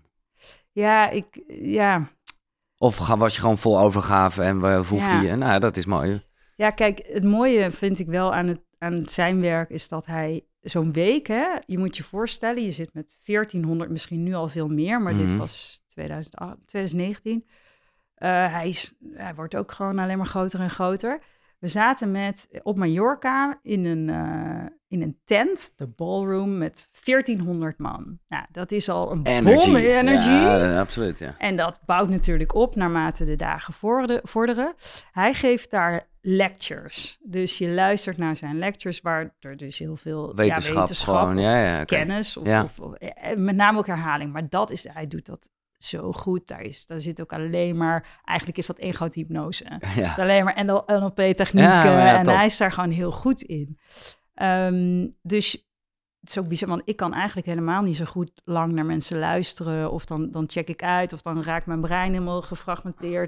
Of was je gewoon vol overgave en hoefde je, nou dat is mooi. Ja, kijk, het mooie vind ik wel aan zijn werk is dat hij zo'n week, je moet je voorstellen, je zit met 1400, misschien nu al veel meer, maar dit was 2019. Hij wordt ook gewoon alleen maar groter en groter. We zaten op Mallorca in een tent, de ballroom, met 1400 man. Nou, dat is al een bom energy. Ja, absoluut, ja. En dat bouwt natuurlijk op naarmate de dagen vorderen. Hij geeft daar lectures. Dus je luistert naar zijn lectures, waar er dus heel veel wetenschap gewoon, kennis, of met name ook herhaling. Maar hij doet dat zo goed. Daar zit ook alleen maar, eigenlijk is dat één grote hypnose. Ja. Alleen maar NLP-technieken en hij is daar gewoon heel goed in. Dus het is ook bizar, want ik kan eigenlijk helemaal niet zo goed lang naar mensen luisteren. Of dan check ik uit, of dan raakt mijn brein helemaal gefragmenteerd.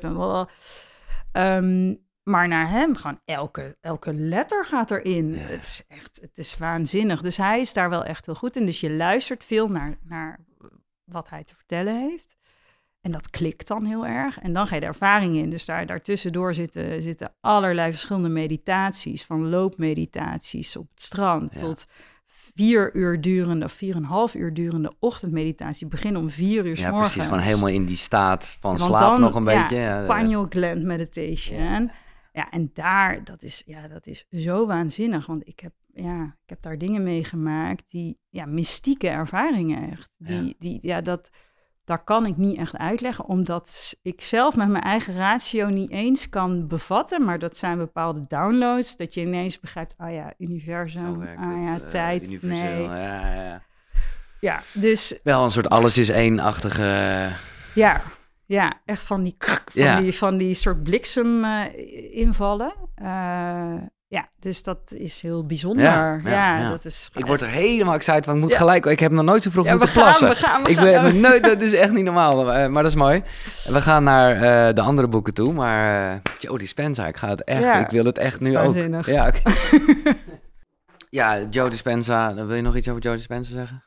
Maar naar hem, gewoon elke letter gaat erin. Ja. Het is waanzinnig. Dus hij is daar wel echt heel goed in. Dus je luistert veel naar wat hij te vertellen heeft. En dat klikt dan heel erg. En dan ga je de ervaring in. Dus daartussendoor zitten allerlei verschillende meditaties. Van loopmeditaties op het strand tot 4 uur durende of 4,5 uur durende ochtendmeditatie. Begin om 4 uur 's morgens. Ja, precies. Gewoon helemaal in die staat van slaap dan, nog een beetje. Pineal gland meditation. Ja, en dat is zo waanzinnig. Want ik heb daar dingen meegemaakt die, mystieke ervaringen echt. Dat kan ik niet echt uitleggen, omdat ik zelf met mijn eigen ratio niet eens kan bevatten. Maar dat zijn bepaalde downloads, dat je ineens begrijpt, universum, tijd, universeel, nee. Ja, dus... Wel een soort alles is één-achtige... Ja, echt van die soort bliksem invallen. Dus dat is heel bijzonder. Dat is... Ik word er helemaal excited van. Ik moet gelijk... Ik heb nog nooit zo vroeg moeten plassen. We gaan. Dat is echt niet normaal. Maar dat is mooi. We gaan naar de andere boeken toe. Maar Joe Dispenza, ik wil het echt nu ook. Ja, okay. Ja, Joe Dispenza. Wil je nog iets over Joe Dispenza zeggen?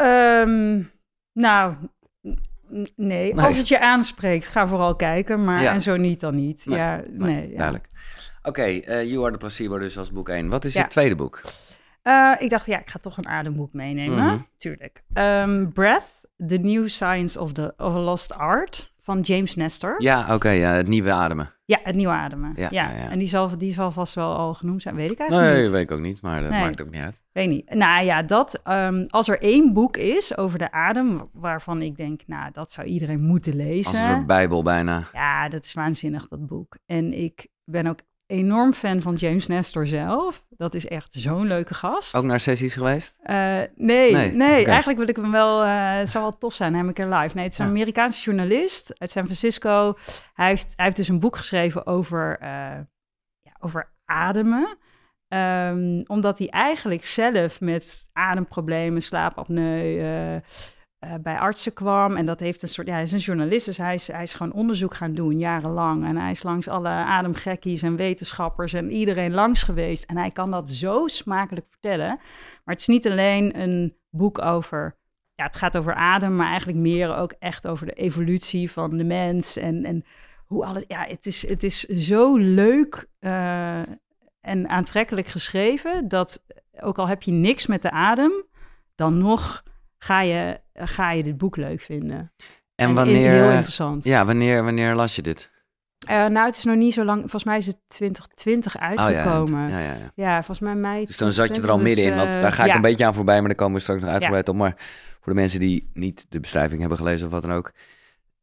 Nee, als het je aanspreekt, ga vooral kijken. Maar en zo niet, dan niet. Nee, duidelijk. Oké, You Are The Placebo dus als boek 1. Wat is het tweede boek? Ik dacht, ik ga toch een ademboek meenemen. Tuurlijk. Breath, The New Science of a Lost Art van James Nestor. Ja, oké, het nieuwe ademen. Ja, het nieuwe ademen. Ja. En die zal vast wel al genoemd zijn, weet ik eigenlijk niet. Nee, weet ik ook niet, maar dat maakt ook niet uit. Weet niet. Nou ja, als er 1 boek is over de adem, waarvan ik denk, dat zou iedereen moeten lezen. Als een soort bijbel bijna. Ja, dat is waanzinnig, dat boek. En ik ben ook enorm fan van James Nestor zelf. Dat is echt zo'n leuke gast. Ook naar sessies geweest? Nee. Okay. Eigenlijk wil ik hem wel... het zou wel tof zijn, hem een keer live. Nee, het is een Amerikaanse journalist uit San Francisco. Hij heeft dus een boek geschreven over ademen. Omdat hij eigenlijk zelf met ademproblemen, slaapapneu... bij artsen kwam en dat heeft een soort... hij is een journalist, dus hij is gewoon onderzoek gaan doen, jarenlang. En hij is langs alle ademgekkies en wetenschappers en iedereen langs geweest. En hij kan dat zo smakelijk vertellen. Maar het is niet alleen een boek over... het gaat over adem, maar eigenlijk meer ook echt over de evolutie van de mens. En hoe alles... het is zo leuk en aantrekkelijk geschreven, dat ook al heb je niks met de adem, dan nog... Ga je dit boek leuk vinden. En wanneer... Heel interessant. Ja, wanneer las je dit? Het is nog niet zo lang. Volgens mij is het 2020 uitgekomen. Ja, volgens mij mei. Dus dan zat je er al middenin, want daar ga ik een beetje aan voorbij, maar daar komen we straks nog uitgebreid op. Maar voor de mensen die niet de beschrijving hebben gelezen of wat dan ook.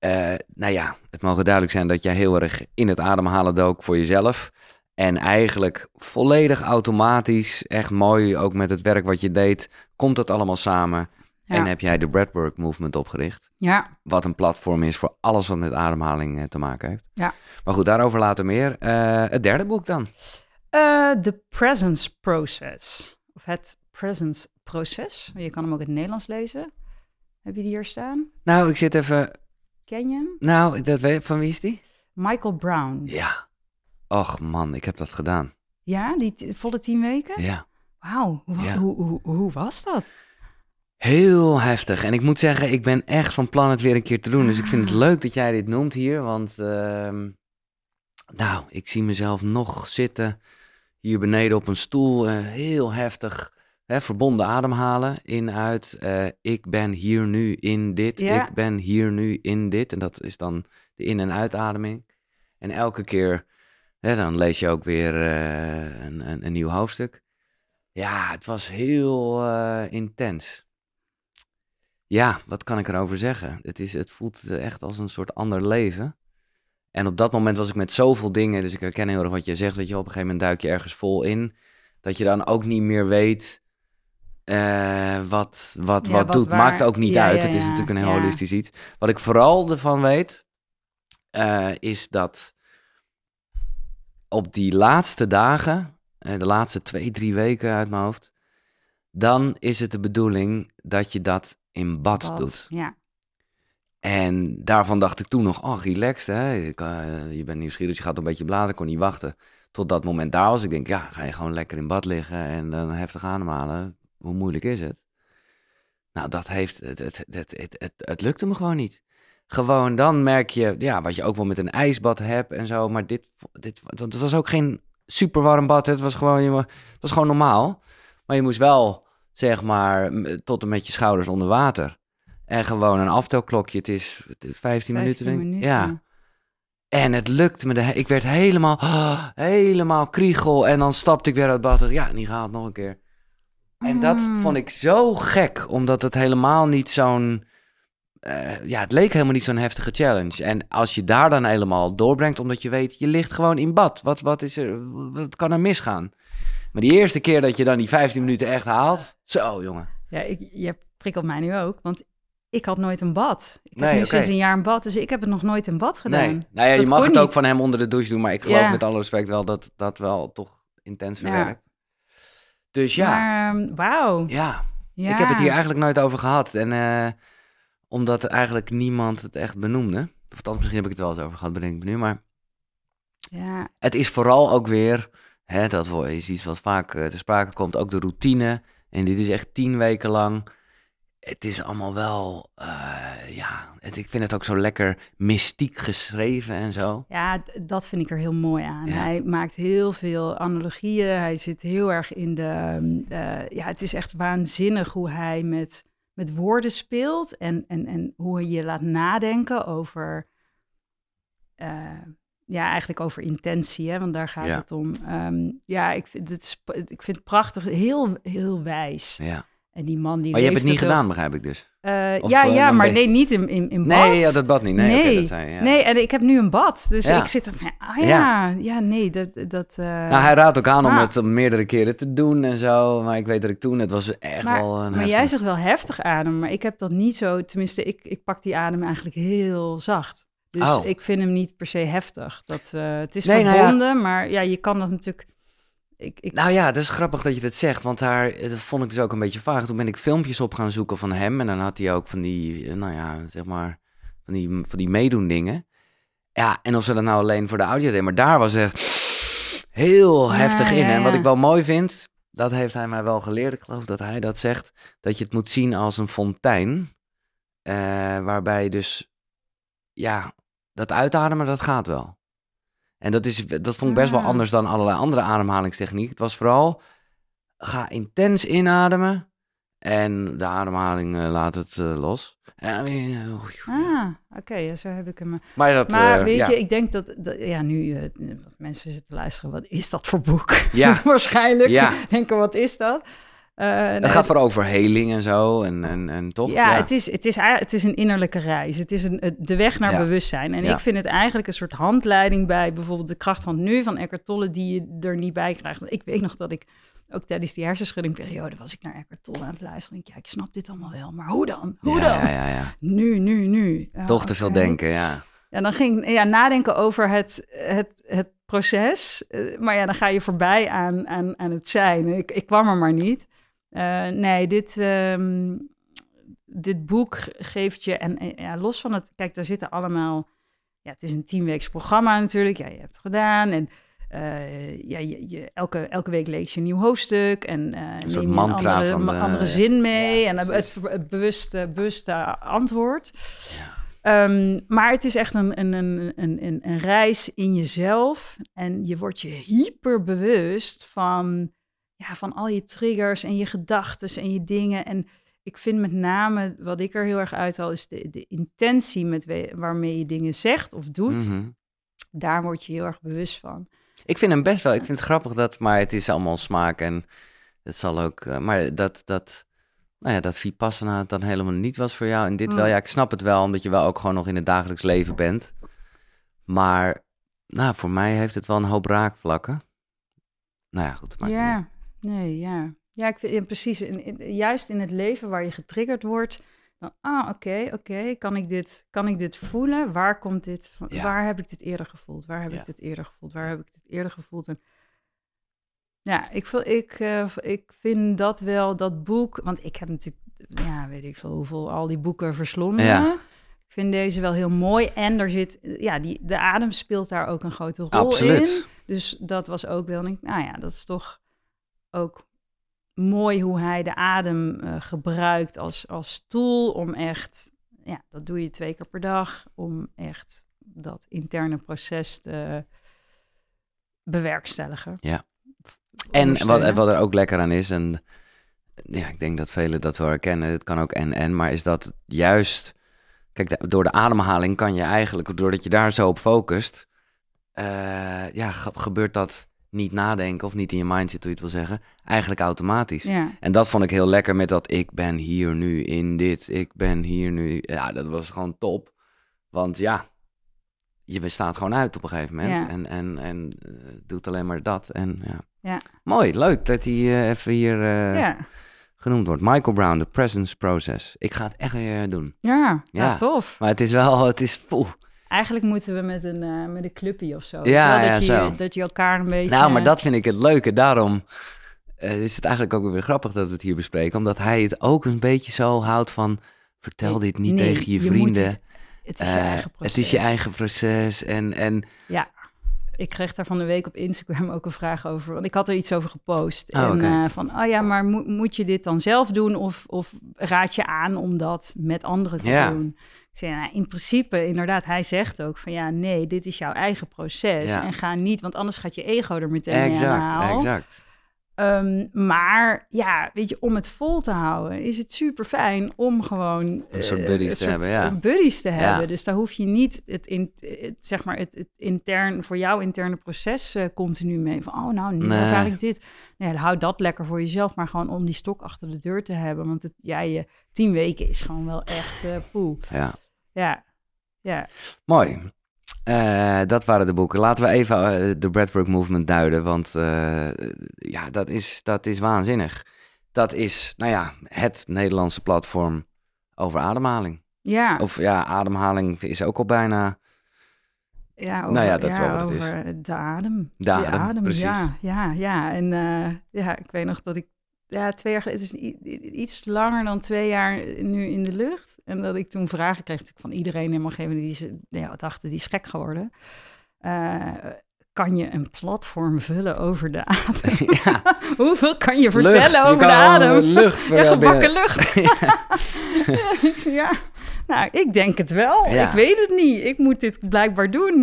Nou ja, het mogen duidelijk zijn dat jij heel erg in het ademhalen dook voor jezelf. En eigenlijk volledig automatisch, echt mooi, ook met het werk wat je deed, komt het allemaal samen. Ja. En heb jij de Breathwork Movement opgericht. Ja. Wat een platform is voor alles wat met ademhaling te maken heeft. Ja. Maar goed, daarover later meer. Het derde boek dan. The Presence Process. Of het Presence Proces. Je kan hem ook in het Nederlands lezen. Heb je die hier staan? Nou, ik zit even... Ken je hem? Nou, dat weet... van wie is die? Michael Brown. Ja. Och man, ik heb dat gedaan. Ja, die volle 10 weken? Ja. Wauw, Ja. hoe was dat? Heel heftig. En ik moet zeggen, ik ben echt van plan het weer een keer te doen. Dus ik vind het leuk dat jij dit noemt hier. Want, nou, ik zie mezelf nog zitten hier beneden op een stoel. Heel heftig. Verbonden ademhalen. In, uit. Ik ben hier nu in dit. Ja. Ik ben hier nu in dit. En dat is dan de in- en uitademing. En elke keer, dan lees je ook weer een nieuw hoofdstuk. Ja, het was heel intens. Ja, wat kan ik erover zeggen? Het voelt echt als een soort ander leven. En op dat moment was ik met zoveel dingen, dus ik herken heel erg wat je zegt, weet je wel, op een gegeven moment duik je ergens vol in, dat je dan ook niet meer weet wat doet. waar. Maakt ook niet uit, Ja, het is ja, natuurlijk een heel ja. holistisch iets. Wat ik vooral ervan weet, is dat op die laatste dagen, de laatste 2-3 weken uit mijn hoofd, dan is het de bedoeling dat je dat in bad doet. Ja. En daarvan dacht ik toen nog, relaxed, hè? Je bent nieuwsgierig, dus je gaat een beetje bladeren, kon niet wachten tot dat moment daar was. Ik denk, ja, ga je gewoon lekker in bad liggen en dan heftig ademhalen. Hoe moeilijk is het? Nou, het lukte me gewoon niet. Gewoon, dan merk je, ja, wat je ook wel met een ijsbad hebt en zo, maar want het was ook geen super warm bad, hè? Het was gewoon normaal. Maar je moest wel, zeg maar, tot en met je schouders onder water. En gewoon een aftelklokje. Het is 15 minuten, denk ik. Ja. En het lukte me. Ik werd helemaal kriegel. En dan stapte ik weer uit bad. Ja, niet gehaald, nog een keer. En dat vond ik zo gek. Omdat het helemaal niet zo'n... het leek helemaal niet zo'n heftige challenge. En als je daar dan helemaal doorbrengt, omdat je weet, je ligt gewoon in bad. Wat kan er misgaan? Maar die eerste keer dat je dan die 15 minuten echt haalt, zo jongen. Ja, je prikkelt mij nu ook, want ik had nooit een bad. Ik heb nu sinds een jaar een bad, dus ik heb het nog nooit in bad gedaan. Nee, nou ja, je mag het ook van hem onder de douche doen, maar ik geloof met alle respect wel dat dat wel toch intenser werkt. Dus ja. Maar, wauw. Ja, ik heb het hier eigenlijk nooit over gehad. En omdat eigenlijk niemand het echt benoemde. Of althans, misschien heb ik het wel eens over gehad, bedenk ik me nu. Maar ja. Het is vooral ook weer, dat is iets wat vaak ter sprake komt, ook de routine. En dit is echt 10 weken lang. Het is allemaal wel, ik vind het ook zo lekker mystiek geschreven en zo. Ja, dat vind ik er heel mooi aan. Ja. Hij maakt heel veel analogieën. Hij zit heel erg in het is echt waanzinnig hoe hij met woorden speelt en hoe hij je laat nadenken over, eigenlijk over intentie, hè? Want daar gaat het om. Ik vind het prachtig, heel, heel wijs. Ja. En die man die. Maar je hebt het niet gedaan, begrijp ik dus. Maar nee, niet in bad. Nee, ja, dat bad niet. Nee, okay, dat zei je, ja. Nee, en ik heb nu een bad. Dus ik zit er van, Nou, hij raadt ook aan om het meerdere keren te doen en zo. Maar ik weet dat ik toen, het was echt wel een Maar jij zegt wel heftig ademen, maar ik heb dat niet zo. Tenminste, ik pak die adem eigenlijk heel zacht. Dus ik vind hem niet per se heftig. Het is verbonden, maar ja, je kan dat natuurlijk... Nou ja, dat is grappig dat je dat zegt, want dat vond ik dus ook een beetje vaag. Toen ben ik filmpjes op gaan zoeken van hem en dan had hij ook van die, van die meedoen dingen. Ja, en of ze dat nou alleen voor de audio deden, maar daar was echt heel heftig in. En wat ik wel mooi vind, dat heeft hij mij wel geleerd, ik geloof dat hij dat zegt, dat je het moet zien als een fontein, waarbij dus, dat uitademen, dat gaat wel. En dat vond ik best wel anders dan allerlei andere ademhalingstechnieken. Het was vooral, ga intens inademen en de ademhaling laat het los. Oké, zo heb ik hem. Maar weet je, ik denk dat nu mensen zitten luisteren, wat is dat voor boek? Ja. Waarschijnlijk denken, wat is dat? Het gaat voor over heling en zo, en toch? Ja, het is een innerlijke reis. Het is de weg naar bewustzijn. En ik vind het eigenlijk een soort handleiding bij bijvoorbeeld De Kracht van het Nu van Eckhart Tolle, die je er niet bij krijgt. Want ik weet nog dat ik ook tijdens die hersenschuddingperiode was ik naar Eckhart Tolle aan het luisteren. Ik snap dit allemaal wel, maar hoe dan? Hoe dan? Ja. Nu. Toch te veel denken, ja. Ja, dan ging nadenken over het proces. Maar ja, dan ga je voorbij aan het zijn. Ik kwam er maar niet. Dit boek geeft je... En los van het... Kijk, daar zitten allemaal... Ja, het is een 10-weeks programma natuurlijk. Ja, je hebt het gedaan. En elke week lees je een nieuw hoofdstuk. En een soort neem je mantra een andere zin mee. Ja, en het bewuste antwoord. Ja. Maar het is echt een reis in jezelf. En je wordt je hyperbewust van al je triggers en je gedachten en je dingen. En ik vind met name, wat ik er heel erg uithaal, is de intentie waarmee je dingen zegt of doet. Mm-hmm. Daar word je heel erg bewust van. Ik vind hem best wel, ik vind het grappig maar het is allemaal smaak en het zal ook, maar dat Vipassana dan helemaal niet was voor jou en dit wel. Ja, ik snap het wel, omdat je wel ook gewoon nog in het dagelijks leven bent. Maar, voor mij heeft het wel een hoop raakvlakken. Nou ja, goed. Ja, ik vind precies. Juist in het leven waar je getriggerd wordt, dan, oké, kan ik dit voelen? Waar komt dit van? Ja. Waar heb ik dit eerder gevoeld? Waar heb ik dit eerder gevoeld? En ja, ik vind dat wel, dat boek, want ik heb natuurlijk, weet ik veel hoeveel, al die boeken verslonden. Ja. Ik vind deze wel heel mooi en er zit, de adem speelt daar ook een grote rol in. Dus dat was ook wel, dat is toch ook mooi hoe hij de adem gebruikt als tool om echt, dat doe je 2 keer per dag, om echt dat interne proces te bewerkstelligen. Ja. En wat er ook lekker aan is, en ik denk dat velen dat wel herkennen, het kan ook maar is dat juist, kijk, door de ademhaling kan je eigenlijk, doordat je daar zo op focust, gebeurt dat niet nadenken of niet in je mind zit, hoe je het wil zeggen, eigenlijk automatisch. Ja. En dat vond ik heel lekker met dat ik ben hier nu in dit, ik ben hier nu. Ja, dat was gewoon top. Want je bestaat gewoon uit op een gegeven moment en doet alleen maar dat. En mooi, leuk dat hij even hier genoemd wordt. Michael Brown, The Presence Process. Ik ga het echt weer doen. Ja, tof. Maar het is vol. Eigenlijk moeten we met een clubje of zo. Dat je elkaar een beetje... Nou, maar dat vind ik het leuke. Daarom is het eigenlijk ook weer grappig dat we het hier bespreken. Omdat hij het ook een beetje zo houdt van, vertel dit niet tegen je vrienden. Het is je eigen proces. Het is je eigen proces. En ja, ik kreeg daar van de week op Instagram ook een vraag over. Want ik had er iets over gepost. Maar moet je dit dan zelf doen? Of raad je aan om dat met anderen te doen? Ik zei, in principe, inderdaad, hij zegt ook van nee, dit is jouw eigen proces. Ja. En ga niet, want anders gaat je ego er meteen in haal. Exact. Maar weet je, om het vol te houden is het super fijn om gewoon een soort buddies te hebben. Ja. Dus daar hoef je niet het intern, voor jouw interne proces continu mee. Van, nu ervaar ik dit. Nee, houd dat lekker voor jezelf, maar gewoon om die stok achter de deur te hebben. Want je 10 weken is gewoon wel echt poe. Ja. Mooi. Dat waren de boeken. Laten we even de Breathwork Movement duiden, want dat is waanzinnig. Dat is, het Nederlandse platform over ademhaling. Ja. Of ademhaling is ook al bijna... Ja, dat is wel wat het over is. De adem. De adem, precies. Ja. En ik weet nog dat ik 2 jaar geleden, het is iets langer dan 2 jaar nu in de lucht. En dat ik toen vragen kreeg van iedereen in mijn omgeving die dachten, die is gek geworden. Kan je een platform vullen over de adem? Ja. Hoeveel kan je vertellen over de adem? Lucht. Gebakken lucht. Ik denk het wel. Ja. Ik weet het niet. Ik moet dit blijkbaar doen.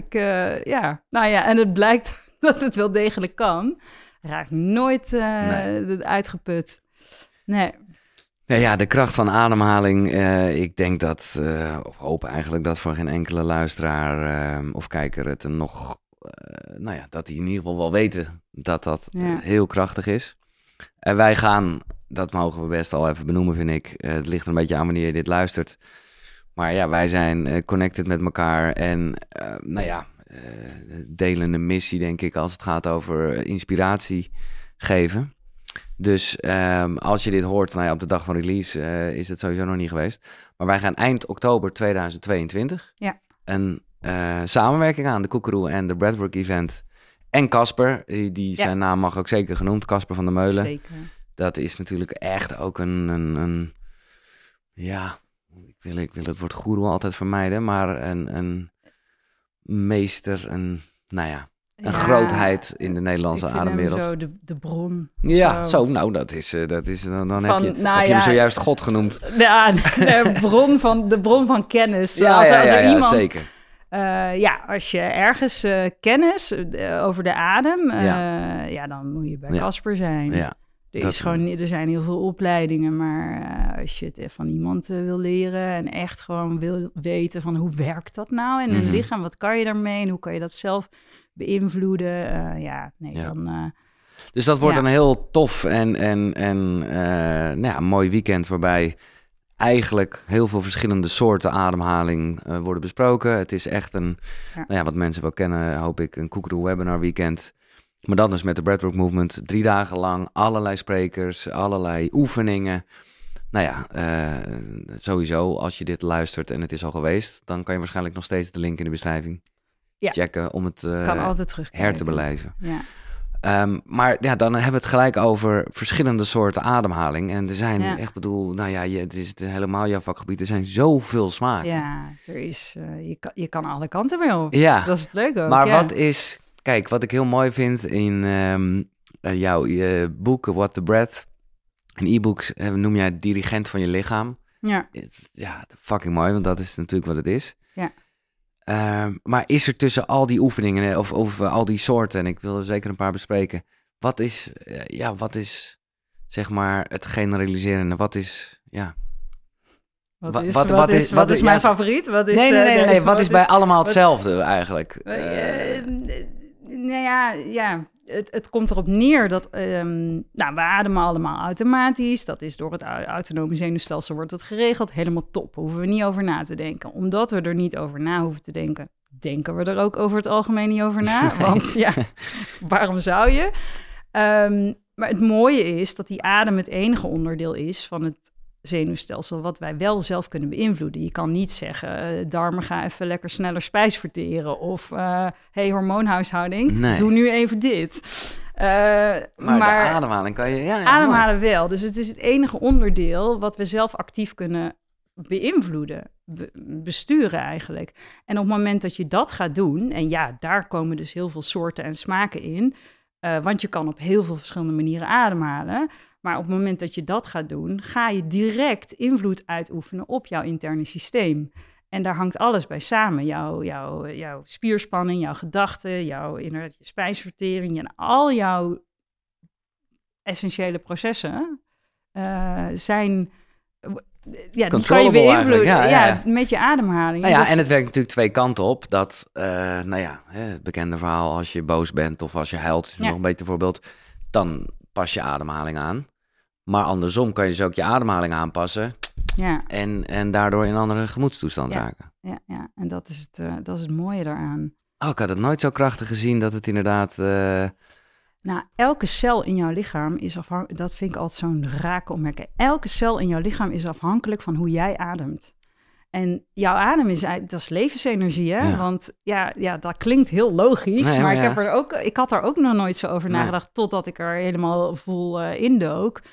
En het blijkt dat het wel degelijk kan. Raakt nooit uitgeput. Nee. Ja, de kracht van ademhaling. Ik denk dat, of hoop eigenlijk dat voor geen enkele luisteraar of kijker het nog... dat die in ieder geval wel weten dat heel krachtig is. Wij gaan, dat mogen we best al even benoemen, vind ik. Het ligt er een beetje aan wanneer je dit luistert. Maar ja, wij zijn connected met elkaar en delen een missie, denk ik, als het gaat over inspiratie geven. Dus als je dit hoort, op de dag van release is het sowieso nog niet geweest. Maar wij gaan eind oktober 2022 een samenwerking aan, de Koekeroe en de Breathwork Event. En Casper, zijn naam mag ook zeker genoemd, Casper van der Meulen. Zeker. Dat is natuurlijk echt ook een ik wil het woord goeroe altijd vermijden, maar een meester, een grootheid in de Nederlandse ademwereld. Zo de bron. Ja, dat is dan heb je hem zojuist God genoemd. Ja, de bron van kennis. Als er iemand, zeker. Als je ergens kennis over de adem, dan moet je bij Casper zijn. Ja. Er zijn heel veel opleidingen, maar als je het van iemand wil leren en echt gewoon wil weten van hoe werkt dat nou in een lichaam, wat kan je daarmee en hoe kan je dat zelf beïnvloeden, dan... Dus dat wordt een heel tof en mooi weekend waarbij eigenlijk heel veel verschillende soorten ademhaling worden besproken. Het is echt wat mensen wel kennen, hoop ik, een Koekeroe webinar weekend. Maar dan dus met de Breathwork Movement 3 dagen lang, allerlei sprekers, allerlei oefeningen. Sowieso, als je dit luistert en het is al geweest, dan kan je waarschijnlijk nog steeds de link in de beschrijving checken om het kan altijd her te beleven. Ja. Maar dan hebben we het gelijk over verschillende soorten ademhaling. En er zijn, het is helemaal jouw vakgebied, er zijn zoveel smaken. Ja, er is, je kan alle kanten mee op. Ja. Dat is het leuke ook. Maar wat ik heel mooi vind in jouw boek, What the Breath, in e-books noem jij dirigent van je lichaam. Ja. Ja, fucking mooi, want dat is natuurlijk wat het is. Ja. Maar is er tussen al die oefeningen of al die soorten, en ik wil er zeker een paar bespreken, wat is zeg maar het generaliserende? Wat is mijn favoriet? Nee. Wat is bij allemaal hetzelfde eigenlijk? Het komt erop neer dat we ademen allemaal automatisch. Dat is door het autonome zenuwstelsel wordt het geregeld. Helemaal top. Hoeven we niet over na te denken. Omdat we er niet over na hoeven te denken, denken we er ook over het algemeen niet over na. Want waarom zou je? Maar het mooie is dat die adem het enige onderdeel is van het zenuwstelsel wat wij wel zelf kunnen beïnvloeden. Je kan niet zeggen, darmen, ga even lekker sneller spijs verteren. Of, hormoonhuishouding, doe nu even dit. Maar de ademhaling kan je... ademhalen wel. Dus het is het enige onderdeel wat we zelf actief kunnen beïnvloeden. Besturen eigenlijk. En op het moment dat je dat gaat doen, en daar komen dus heel veel soorten en smaken in. Want je kan op heel veel verschillende manieren ademhalen. Maar op het moment dat je dat gaat doen, ga je direct invloed uitoefenen op jouw interne systeem. En daar hangt alles bij samen. Jouw spierspanning, jouw gedachten, je spijsvertering en al jouw essentiële processen zijn... die kan je beïnvloeden met je ademhaling. En het werkt natuurlijk twee kanten op. Dat, het bekende verhaal, als je boos bent of als je huilt, nog een beter voorbeeld, dan pas je ademhaling aan. Maar andersom kan je dus ook je ademhaling aanpassen. Ja. En daardoor in een andere gemoedstoestand raken. Ja, en dat is het mooie daaraan. Oh, ik had het nooit zo krachtig gezien dat het inderdaad... elke cel in jouw lichaam is afhankelijk... Dat vind ik altijd zo'n rake opmerking. Elke cel in jouw lichaam is afhankelijk van hoe jij ademt. En jouw adem dat is levensenergie, hè? Ja. Want dat klinkt heel logisch, maar ik had daar ook nog nooit zo over nagedacht, totdat ik er helemaal vol indook.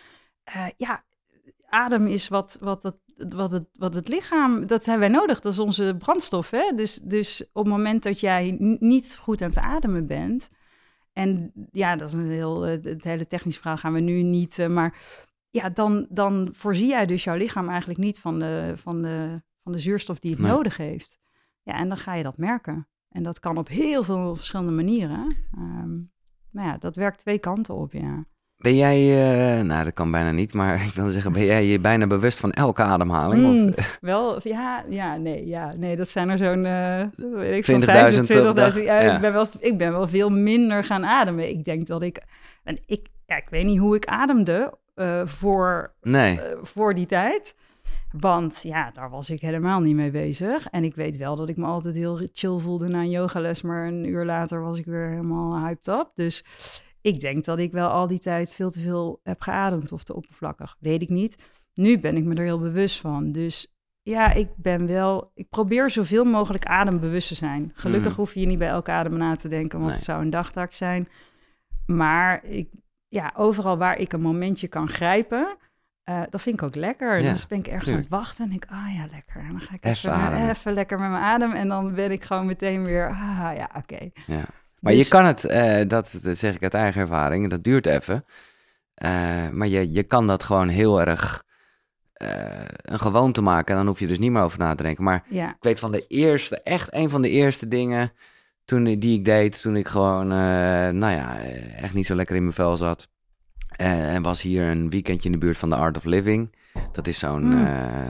Adem is wat het lichaam, dat hebben wij nodig. Dat is onze brandstof, hè? Dus op het moment dat jij niet goed aan het ademen bent, en dat is het hele technische verhaal gaan we nu niet, maar dan voorzie jij dus jouw lichaam eigenlijk niet van de zuurstof die het nodig heeft. Ja, en dan ga je dat merken. En dat kan op heel veel verschillende manieren. Dat werkt twee kanten op, ja. Ben jij, dat kan bijna niet, maar ik wil zeggen, ben jij je bijna bewust van elke ademhaling? Wel, nee, dat zijn er zo'n 20.000. Ik ben wel veel minder gaan ademen. Ik denk dat ik En ik weet niet hoe ik ademde voor die tijd. Want ja, daar was ik helemaal niet mee bezig. En ik weet wel dat ik me altijd heel chill voelde na een yogales, maar een uur later was ik weer helemaal hyped up. Dus ik denk dat ik wel al die tijd veel te veel heb geademd of te oppervlakkig. Weet ik niet. Nu ben ik me er heel bewust van. Dus ja, ik probeer zoveel mogelijk adembewust te zijn. Gelukkig hoef je niet bij elke adem na te denken, want het zou een dagtaak zijn. Maar overal waar ik een momentje kan grijpen, dat vind ik ook lekker. Ja, Dus ben ik ergens aan het wachten en denk ik, lekker. En dan ga ik even lekker met mijn adem en dan ben ik gewoon meteen weer, oké. Ja. Maar Dus, je kan het, dat zeg ik uit eigen ervaring, dat duurt even. Maar je kan dat gewoon heel erg een gewoonte maken. En dan hoef je dus niet meer over na te denken. Maar ik weet van echt een van de eerste dingen die ik deed toen ik gewoon, echt niet zo lekker in mijn vel zat. En was hier een weekendje in de buurt van The Art of Living. Dat is zo'n,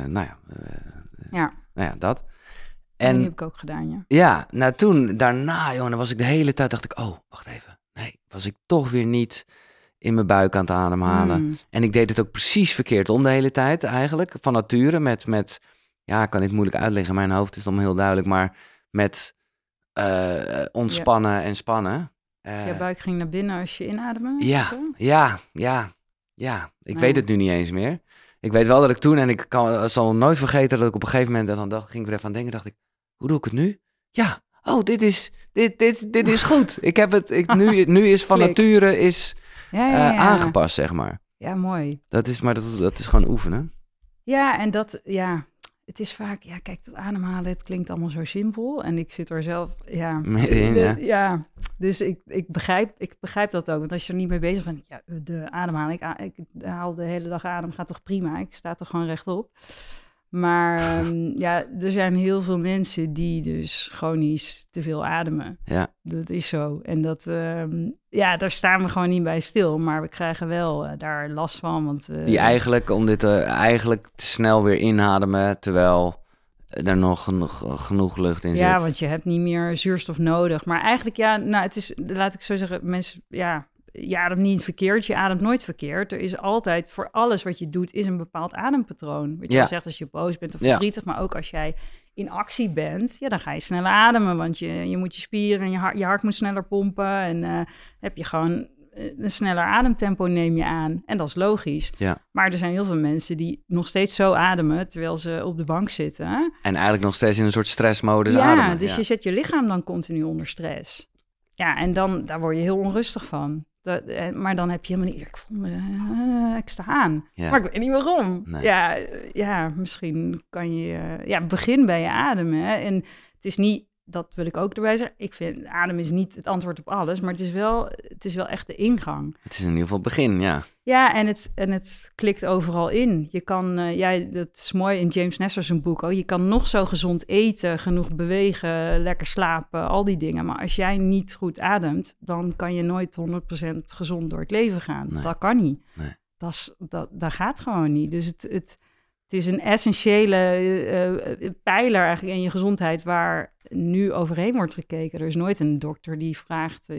dat. En die heb ik ook gedaan, ja. Ja, nou toen, daarna, joh, dan was ik de hele tijd, dacht ik, wacht even. Nee, was ik toch weer niet in mijn buik aan het ademhalen. En ik deed het ook precies verkeerd om de hele tijd eigenlijk. Van nature, met ik kan dit moeilijk uitleggen. Mijn hoofd is dan heel duidelijk, maar met ontspannen en spannen. Je buik ging naar binnen als je inademde? Ja. Ik weet het nu niet eens meer. Ik weet wel dat ik toen, en ik zal nooit vergeten dat ik op een gegeven moment, en dan ging ik er even aan denken, dacht ik, hoe doe ik het nu? Ja, dit is goed. Ik heb het, nu is van nature aangepast, zeg maar. Ja, mooi. Dat is gewoon oefenen. Ja, en het is vaak, kijk, dat ademhalen, het klinkt allemaal zo simpel. En ik zit er zelf, middenin, dus ik begrijp dat ook. Want als je er niet mee bezig bent, de ademhaling, ik haal de hele dag adem, gaat toch prima. Ik sta er gewoon rechtop. Maar er zijn heel veel mensen die dus chronisch te veel ademen. Ja. Dat is zo. En dat, daar staan we gewoon niet bij stil. Maar we krijgen wel daar last van. Want, die eigenlijk te snel weer inademen, terwijl er nog genoeg lucht in zit. Ja, want je hebt niet meer zuurstof nodig. Maar eigenlijk, het is, laat ik zo zeggen, mensen, je ademt niet verkeerd, je ademt nooit verkeerd. Er is altijd, voor alles wat je doet, is een bepaald adempatroon. Wat je al zegt, als je boos bent of verdrietig, maar ook als jij in actie bent, dan ga je sneller ademen, want je moet je spieren en je hart moet sneller pompen en heb je gewoon een sneller ademtempo neem je aan. En dat is logisch. Ja. Maar er zijn heel veel mensen die nog steeds zo ademen, terwijl ze op de bank zitten. En eigenlijk nog steeds in een soort stressmodus ademen. Dus je zet je lichaam dan continu onder stress. Ja, en daar word je heel onrustig van. Maar dan heb je helemaal niet, ik voel me, ik sta aan. Ja. Maar ik weet niet waarom. Nee. Misschien kan je, begin bij je ademen. Hè? En het is niet, dat wil ik ook erbij zeggen. Ik vind, adem is niet het antwoord op alles, maar het is wel echt de ingang. Het is in ieder geval het begin, ja. Ja, en het klikt overal in. Je kan, dat is mooi in James Nestor's boek ook. Je kan nog zo gezond eten, genoeg bewegen, lekker slapen, al die dingen. Maar als jij niet goed ademt, dan kan je nooit 100% gezond door het leven gaan. Nee. Dat kan niet. Nee. Dat gaat gewoon niet. Dus het is een essentiële pijler eigenlijk in je gezondheid waar nu overheen wordt gekeken. Er is nooit een dokter die vraagt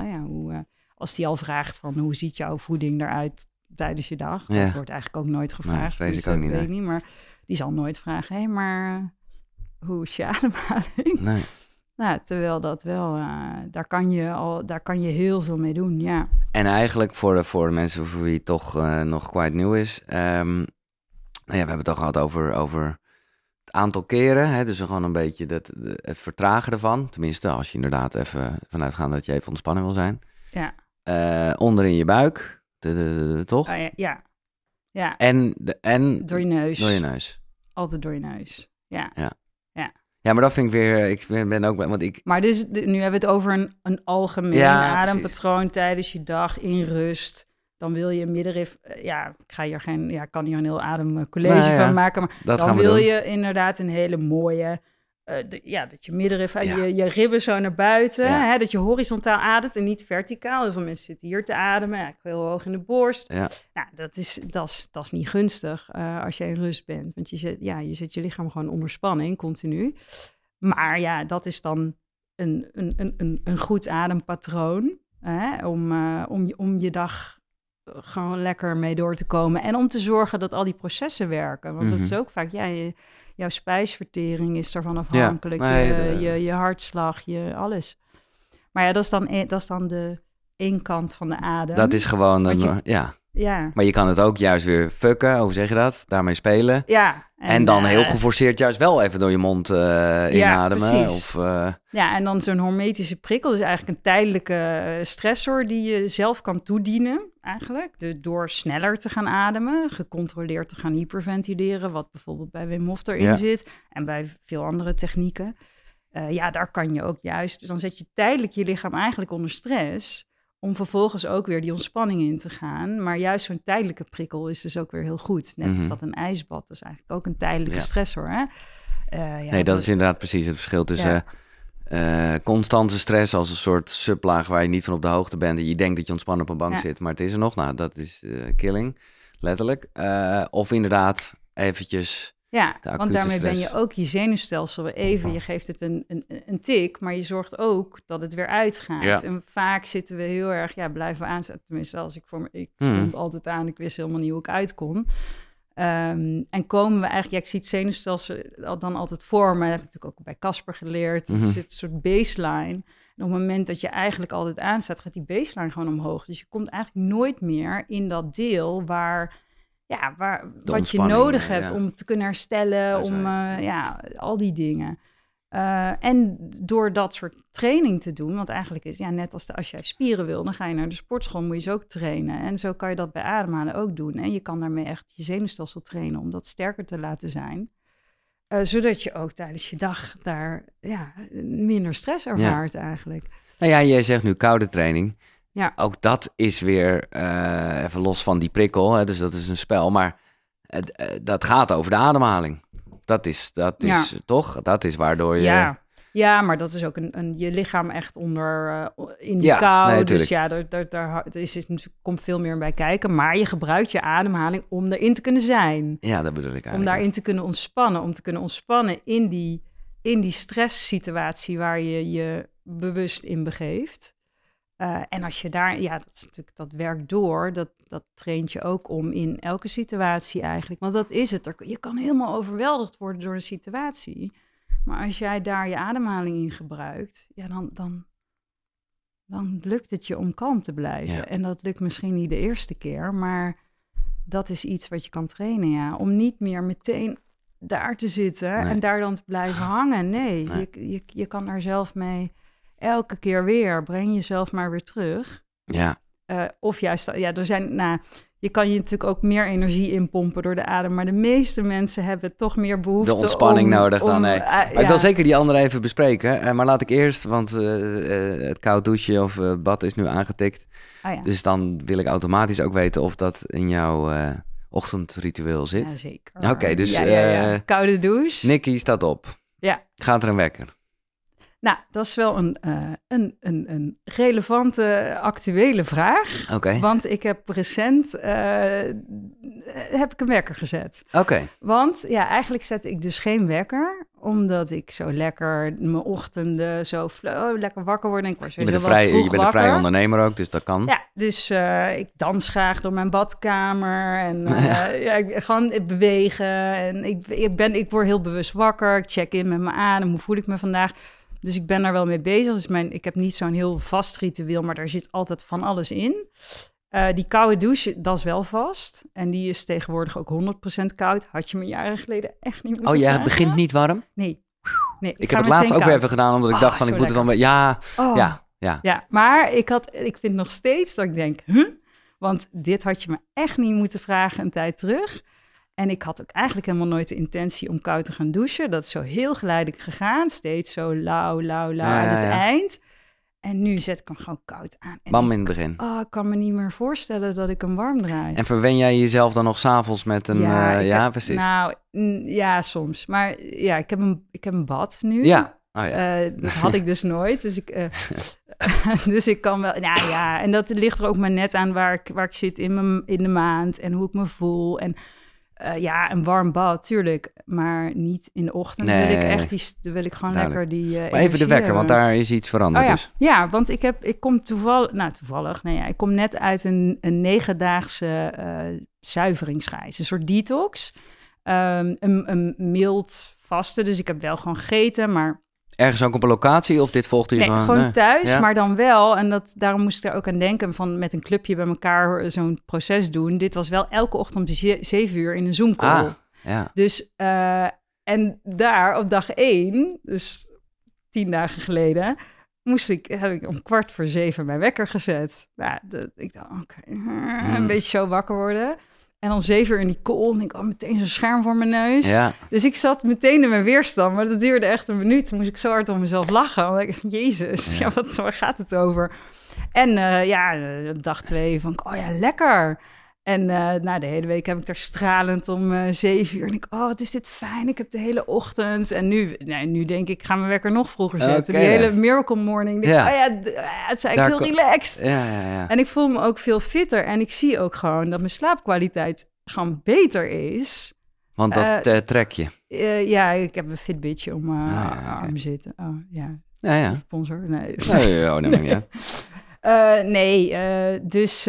als die al vraagt van hoe ziet jouw voeding eruit tijdens je dag? Ja. Dat wordt eigenlijk ook nooit gevraagd. Nee, vrees ik ook niet, weet ik niet. Maar die zal nooit vragen, hoe is je ademhaling? Nee. Nou, terwijl dat wel, daar kan je heel veel mee doen, ja. En eigenlijk voor de mensen voor wie het toch nog quite nieuw is, we hebben het al gehad over het aantal keren, hè, dus gewoon een beetje het vertragen ervan. Tenminste, als je inderdaad even vanuit gaat dat je even ontspannen wil zijn. Ja. Onder in je buik, toch? Ja. En door je neus. Door je neus. Altijd door je neus, ja. Ja, maar dat vind ik weer, ik ben ook, want ik... Maar nu hebben we het over een algemeen adempatroon tijdens je dag in rust. Dan wil je middenrif, ik kan hier een heel ademcollege van maken, maar dan wil je inderdaad een hele mooie, dat je middenrif, je ribben zo naar buiten, hè, dat je horizontaal ademt en niet verticaal. Heel veel mensen zitten hier te ademen, eigenlijk heel hoog in de borst. Ja. Nou, dat is niet gunstig als je in rust bent, want je zet je lichaam gewoon onder spanning, continu. Maar dat is dan een goed adempatroon. Om je dag gewoon lekker mee door te komen. En om te zorgen dat al die processen werken. Want dat is ook vaak, jouw spijsvertering is daarvan afhankelijk. Je hartslag, alles. Maar ja, dat is dan de één kant van de adem. Dat is gewoon, Ja. Maar je kan het ook juist weer fucken, hoe zeg je dat? Daarmee spelen. Ja. En dan heel geforceerd juist wel even door je mond inademen. Ja, en dan zo'n hormetische prikkel is eigenlijk een tijdelijke stressor die je zelf kan toedienen eigenlijk. Door sneller te gaan ademen, gecontroleerd te gaan hyperventileren, wat bijvoorbeeld bij Wim Hof erin zit en bij veel andere technieken. Daar kan je ook juist, dan zet je tijdelijk je lichaam eigenlijk onder stress om vervolgens ook weer die ontspanning in te gaan. Maar juist zo'n tijdelijke prikkel is dus ook weer heel goed. Net als dat een ijsbad, dat is eigenlijk ook een tijdelijke stressor. Hè? Dat is inderdaad precies het verschil tussen constante stress als een soort sublaag waar je niet van op de hoogte bent en je denkt dat je ontspannen op een bank zit, maar het is er nog. Nou, dat is killing, letterlijk. Of inderdaad eventjes. Ja, want daarmee ben je ook je zenuwstelsel even, je geeft het een tik, maar je zorgt ook dat het weer uitgaat. Ja. En vaak zitten we heel erg, blijven we aanzetten. Tenminste, als ik stond altijd aan, ik wist helemaal niet hoe ik uit kon. En komen we eigenlijk, ik zie het zenuwstelsel dan altijd voor me, dat heb ik natuurlijk ook bij Casper geleerd. Het zit een soort baseline. En op het moment dat je eigenlijk altijd aanstaat, gaat die baseline gewoon omhoog. Dus je komt eigenlijk nooit meer in dat deel wat je nodig hebt om te kunnen herstellen, al die dingen. En door dat soort training te doen, want eigenlijk is net als jij spieren wil, dan ga je naar de sportschool, moet je ze ook trainen. En zo kan je dat bij ademhalen ook doen. En je kan daarmee echt je zenuwstelsel trainen om dat sterker te laten zijn. Zodat je ook tijdens je dag daar minder stress ervaart eigenlijk. Nou ja, jij zegt nu koude training. Ja. Ook dat is weer even los van die prikkel, hè, dus dat is een spel. Maar dat gaat over de ademhaling. Dat is toch? Dat is waardoor je... Ja, maar dat is ook je lichaam echt in die kou. Nee, dus daar komt veel meer bij kijken. Maar je gebruikt je ademhaling om erin te kunnen zijn. Ja, dat bedoel ik eigenlijk. Om daarin te kunnen ontspannen. Om te kunnen ontspannen in die stresssituatie waar je je bewust in begeeft. En als je daar, dat is natuurlijk, dat werkt door, dat traint je ook om in elke situatie eigenlijk. Want dat is het. Je kan helemaal overweldigd worden door de situatie. Maar als jij daar je ademhaling in gebruikt, dan lukt het je om kalm te blijven. Ja. En dat lukt misschien niet de eerste keer, maar dat is iets wat je kan trainen, om niet meer meteen daar te zitten en daar dan te blijven hangen. Nee. Je kan daar zelf mee... Elke keer weer, breng jezelf maar weer terug. Ja. Of juist, je kan je natuurlijk ook meer energie inpompen door de adem. Maar de meeste mensen hebben toch meer behoefte de ontspanning nodig dan. Maar ik wil zeker die andere even bespreken. Maar laat ik eerst, want het koud douchen of bad is nu aangetikt. Dus dan wil ik automatisch ook weten of dat in jouw ochtendritueel zit. Ja, zeker. Oké, dus... koude douche. Nikki staat op. Ja. Gaat er een wekker? Nou, dat is wel een relevante, actuele vraag. Okay. Want ik heb recent heb ik een wekker gezet. Oké. Want eigenlijk zet ik dus geen wekker, omdat ik zo lekker mijn ochtenden zo lekker wakker word. En ik word sowieso wel vroeg wakker. Je bent een vrij ondernemer ook, dus dat kan. Ja, dus ik dans graag door mijn badkamer en gewoon bewegen. En ik word heel bewust wakker. Ik check in met mijn adem, hoe voel ik me vandaag? Dus ik ben daar wel mee bezig. Dus ik heb niet zo'n heel vast ritueel, maar daar zit altijd van alles in. Die koude douche, dat is wel vast. En die is tegenwoordig ook 100% koud. Had je me jaren geleden echt niet moeten vragen. Het begint niet warm? Nee. Ik heb het laatst ook weer even gedaan, omdat ik dacht van ik moet het wel... Ja, maar ik vind nog steeds dat ik denk... Want dit had je me echt niet moeten vragen een tijd terug... En ik had ook eigenlijk helemaal nooit de intentie om koud te gaan douchen. Dat is zo heel geleidelijk gegaan. Steeds zo lauw aan het eind. En nu zet ik hem gewoon koud aan. En Bam in het begin. Ik kan me niet meer voorstellen dat ik hem warm draai. En verwen jij jezelf dan nog 's avonds met een... precies. Nou, soms. Maar ik heb een bad nu. Ja. Dat had ik dus nooit. Dus ik kan wel... En dat ligt er ook maar net aan waar ik zit in de maand. En hoe ik me voel. En... Ja, een warm bad, tuurlijk. Maar niet in de ochtend. Nee. Wil ik gewoon Duidelijk. lekker die Maar even de wekker, want daar is iets veranderd dus. Ja, want ik kom toevallig... ik kom net uit een 9-daagse zuiveringsreis. Een soort detox. Een mild vaste, dus ik heb wel gewoon gegeten, maar... Ergens ook op een locatie of dit volgt hier gewoon thuis, ja. maar dan wel. En daarom moest ik er ook aan denken van met een clubje bij elkaar zo'n proces doen. Dit was wel elke ochtend om 7 uur in een Zoom-call. Ja. Dus, en daar op dag 1, dus 10 dagen geleden, heb ik om 6:15 mijn wekker gezet. Nou, ik dacht, een beetje zo wakker worden. En om 7 uur in die call, en ik meteen zo'n scherm voor mijn neus. Ja. Dus ik zat meteen in mijn weerstand, maar dat duurde echt een minuut. Toen moest ik zo hard om mezelf lachen. Want ik jezus, waar gaat het over? En dag 2 van, lekker. En de hele week heb ik daar stralend om 7 uur. En ik, wat is dit fijn, ik heb de hele ochtend. En nu denk ik, ga mijn wekker nog vroeger zetten. Die hele miracle morning. Het is eigenlijk heel relaxed. Ja. En ik voel me ook veel fitter. En ik zie ook gewoon dat mijn slaapkwaliteit gewoon beter is. Want dat trek je. Ik heb een Fitbitje om mijn arm zitten. Oh, ja. Ja. Sponsor? Nee. Dus...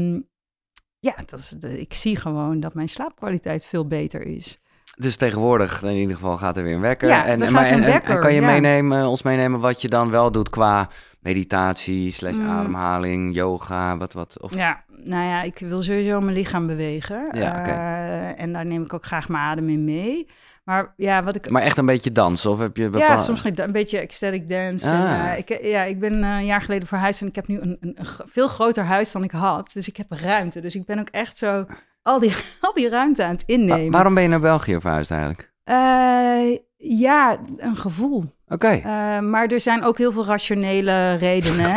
ik zie gewoon dat mijn slaapkwaliteit veel beter is. Dus tegenwoordig in ieder geval gaat er weer een wekker. Ja, en kan je ons meenemen wat je dan wel doet qua meditatie, /ademhaling, yoga, wat? Of... Ja, ik wil sowieso mijn lichaam bewegen. Ja, en daar neem ik ook graag mijn adem in mee. Maar Maar echt een beetje dansen? Of heb je Ja, soms een beetje ecstatic dance. Ik ben een jaar geleden verhuisd en ik heb nu een veel groter huis dan ik had. Dus ik heb ruimte. Dus ik ben ook echt zo al die ruimte aan het innemen. Waarom ben je naar België verhuisd eigenlijk? Een gevoel. Oké. Maar er zijn ook heel veel rationele redenen.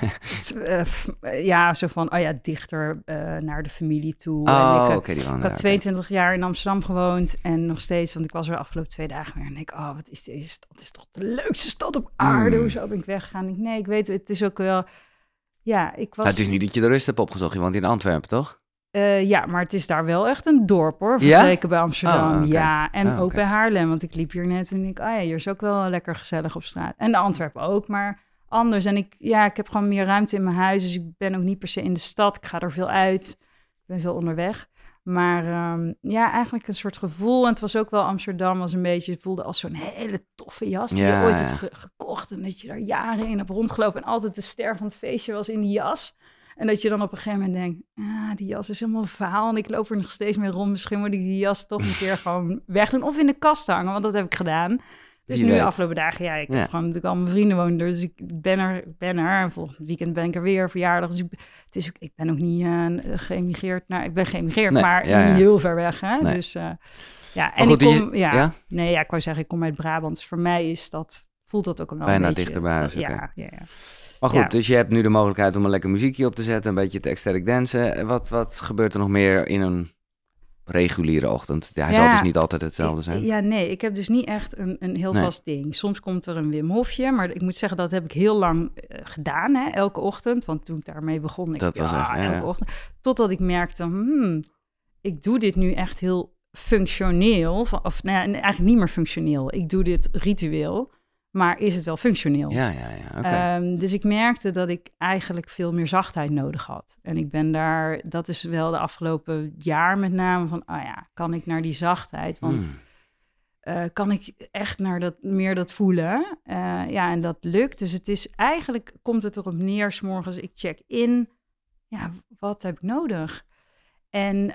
Hè? Zo van, dichter naar de familie toe. Ik had 22 jaar in Amsterdam gewoond en nog steeds, want ik was er de afgelopen 2 dagen weer. En ik, wat is deze stad? Het is toch de leukste stad op aarde? Hoezo ben ik weggegaan? Nee, ik weet het is ook wel... Ja, ik was... het is niet dat je de rust hebt opgezocht, je woont in Antwerpen, toch? Maar het is daar wel echt een dorp, hoor. Vergeleken bij Amsterdam. Okay. Ja, en ook bij Haarlem. Want ik liep hier net en ik hier is ook wel lekker gezellig op straat. En de Antwerpen ook, maar anders. En ik heb gewoon meer ruimte in mijn huis. Dus ik ben ook niet per se in de stad. Ik ga er veel uit. Ik ben veel onderweg. Maar eigenlijk een soort gevoel. En het was ook wel Amsterdam, was een beetje... voelde als zo'n hele toffe jas die je ooit hebt gekocht. En dat je daar jaren in hebt rondgelopen. En altijd de ster van het feestje was in die jas. En dat je dan op een gegeven moment denkt... die jas is helemaal vaal en ik loop er nog steeds mee rond. Misschien moet ik die jas toch een keer gewoon wegdoen. Of in de kast hangen, want dat heb ik gedaan. Dus nu de afgelopen dagen, ik heb gewoon natuurlijk al mijn vrienden wonen. Dus ik ben er. En volgend weekend ben ik er weer, verjaardag. Dus ik ben ook niet geëmigreerd. Nou, ik ben geëmigreerd, maar niet heel ver weg. Hè? Nee. Dus en goed, ik wou zeggen, ik kom uit Brabant. Dus voor mij voelt dat ook wel bijna een beetje... dichter bij huis, ja. Maar goed, dus je hebt nu de mogelijkheid om een lekker muziekje op te zetten, een beetje te ecstatic dansen. Wat gebeurt er nog meer in een reguliere ochtend? Hij zal dus niet altijd hetzelfde zijn. Ik heb dus niet echt een heel vast ding. Soms komt er een Wim Hofje, maar ik moet zeggen, dat heb ik heel lang gedaan, hè, elke ochtend. Want toen ik daarmee begon, elke ochtend. Totdat ik merkte, ik doe dit nu echt heel functioneel. Eigenlijk niet meer functioneel. Ik doe dit ritueel. Maar is het wel functioneel? Ja. Okay. Dus ik merkte dat ik eigenlijk veel meer zachtheid nodig had. En ik ben daar, dat is wel de afgelopen jaar met name van, kan ik naar die zachtheid? Want kan ik echt naar dat voelen? En dat lukt. Dus het is eigenlijk, komt het erop neer, 's morgens ik check in. Ja, wat heb ik nodig? En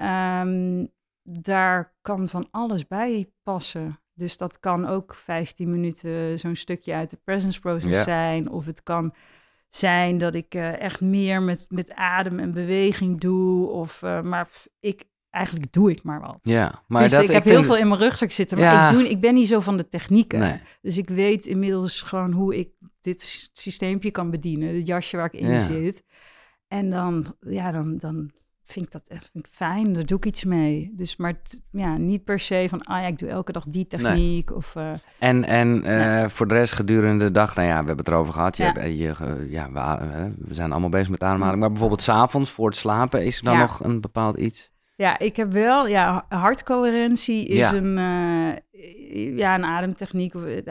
daar kan van alles bij passen. Dus dat kan ook 15 minuten zo'n stukje uit de presence process zijn. Of het kan zijn dat ik echt meer met adem en beweging doe. Maar eigenlijk doe ik maar wat. Ja, maar dus ik heb heel veel in mijn rugzak zitten. Maar ik ben niet zo van de technieken. Nee. Dus ik weet inmiddels gewoon hoe ik dit systeempje kan bedienen. Het jasje waar ik in zit. En dan vind ik dat echt fijn, daar doe ik iets mee. Dus, maar niet per se van, ik doe elke dag die techniek. Nee. Of, voor de rest gedurende de dag, we hebben het erover gehad. We zijn allemaal bezig met ademhaling. Maar bijvoorbeeld 's avonds voor het slapen, is er dan nog een bepaald iets? Ja, ik heb wel, hartcoherentie is Ja. een ademtechniek,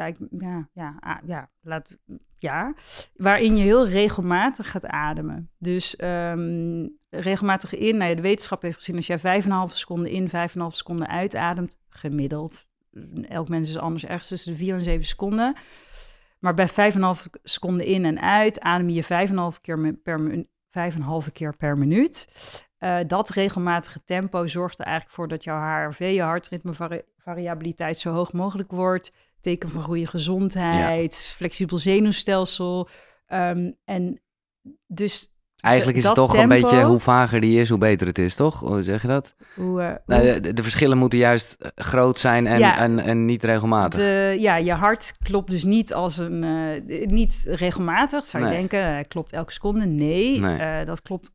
waarin je heel regelmatig gaat ademen. Dus regelmatig in, de wetenschap heeft gezien, als jij 5,5 seconden in, 5,5 seconden uitademt, gemiddeld, elk mens is anders, ergens tussen de 4 en 7 seconden. Maar bij 5,5 seconden in en uit adem je 5,5 keer per minuut. Dat regelmatige tempo zorgt er eigenlijk voor dat jouw HRV, je hartritmevariabiliteit, zo hoog mogelijk wordt. Teken van goede gezondheid, flexibel zenuwstelsel. En dus Eigenlijk is het dat toch tempo, een beetje hoe vager die is, hoe beter het is, toch? Hoe zeg je dat? De verschillen moeten juist groot zijn en niet regelmatig. Je hart klopt dus niet niet regelmatig. Zou je denken, klopt elke seconde? Nee. Dat klopt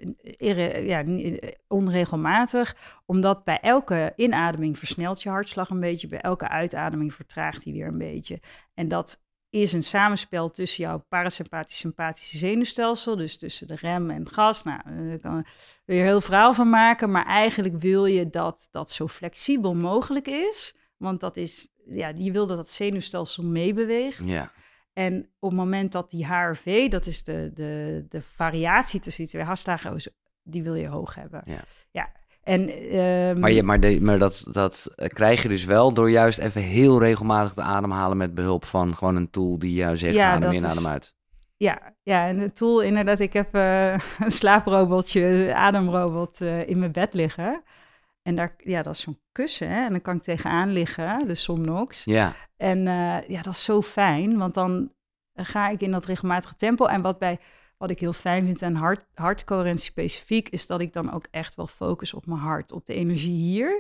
onregelmatig. Omdat bij elke inademing versnelt je hartslag een beetje. Bij elke uitademing vertraagt hij weer een beetje. En dat is een samenspel tussen jouw parasympathisch-sympathische zenuwstelsel, dus tussen de rem en gas. Nou, daar kan je er heel verhaal van maken, maar eigenlijk wil je dat dat zo flexibel mogelijk is, want dat is, je wil dat zenuwstelsel meebeweegt. Ja. En op het moment dat die HRV, dat is de variatie tussen die twee hartslagen, die wil je hoog hebben. Ja. En, maar dat krijg je dus wel door juist even heel regelmatig te ademhalen met behulp van gewoon een tool die jou zegt adem in, adem uit. Ja, en de tool inderdaad, ik heb een slaaprobotje, ademrobot in mijn bed liggen. En daar, dat is zo'n kussen, hè? En dan kan ik tegenaan liggen, de Somnox. Ja. En dat is zo fijn, want dan ga ik in dat regelmatige tempo. En wat ik heel fijn vind aan hartcoherentie specifiek, is dat ik dan ook echt wel focus op mijn hart, op de energie hier.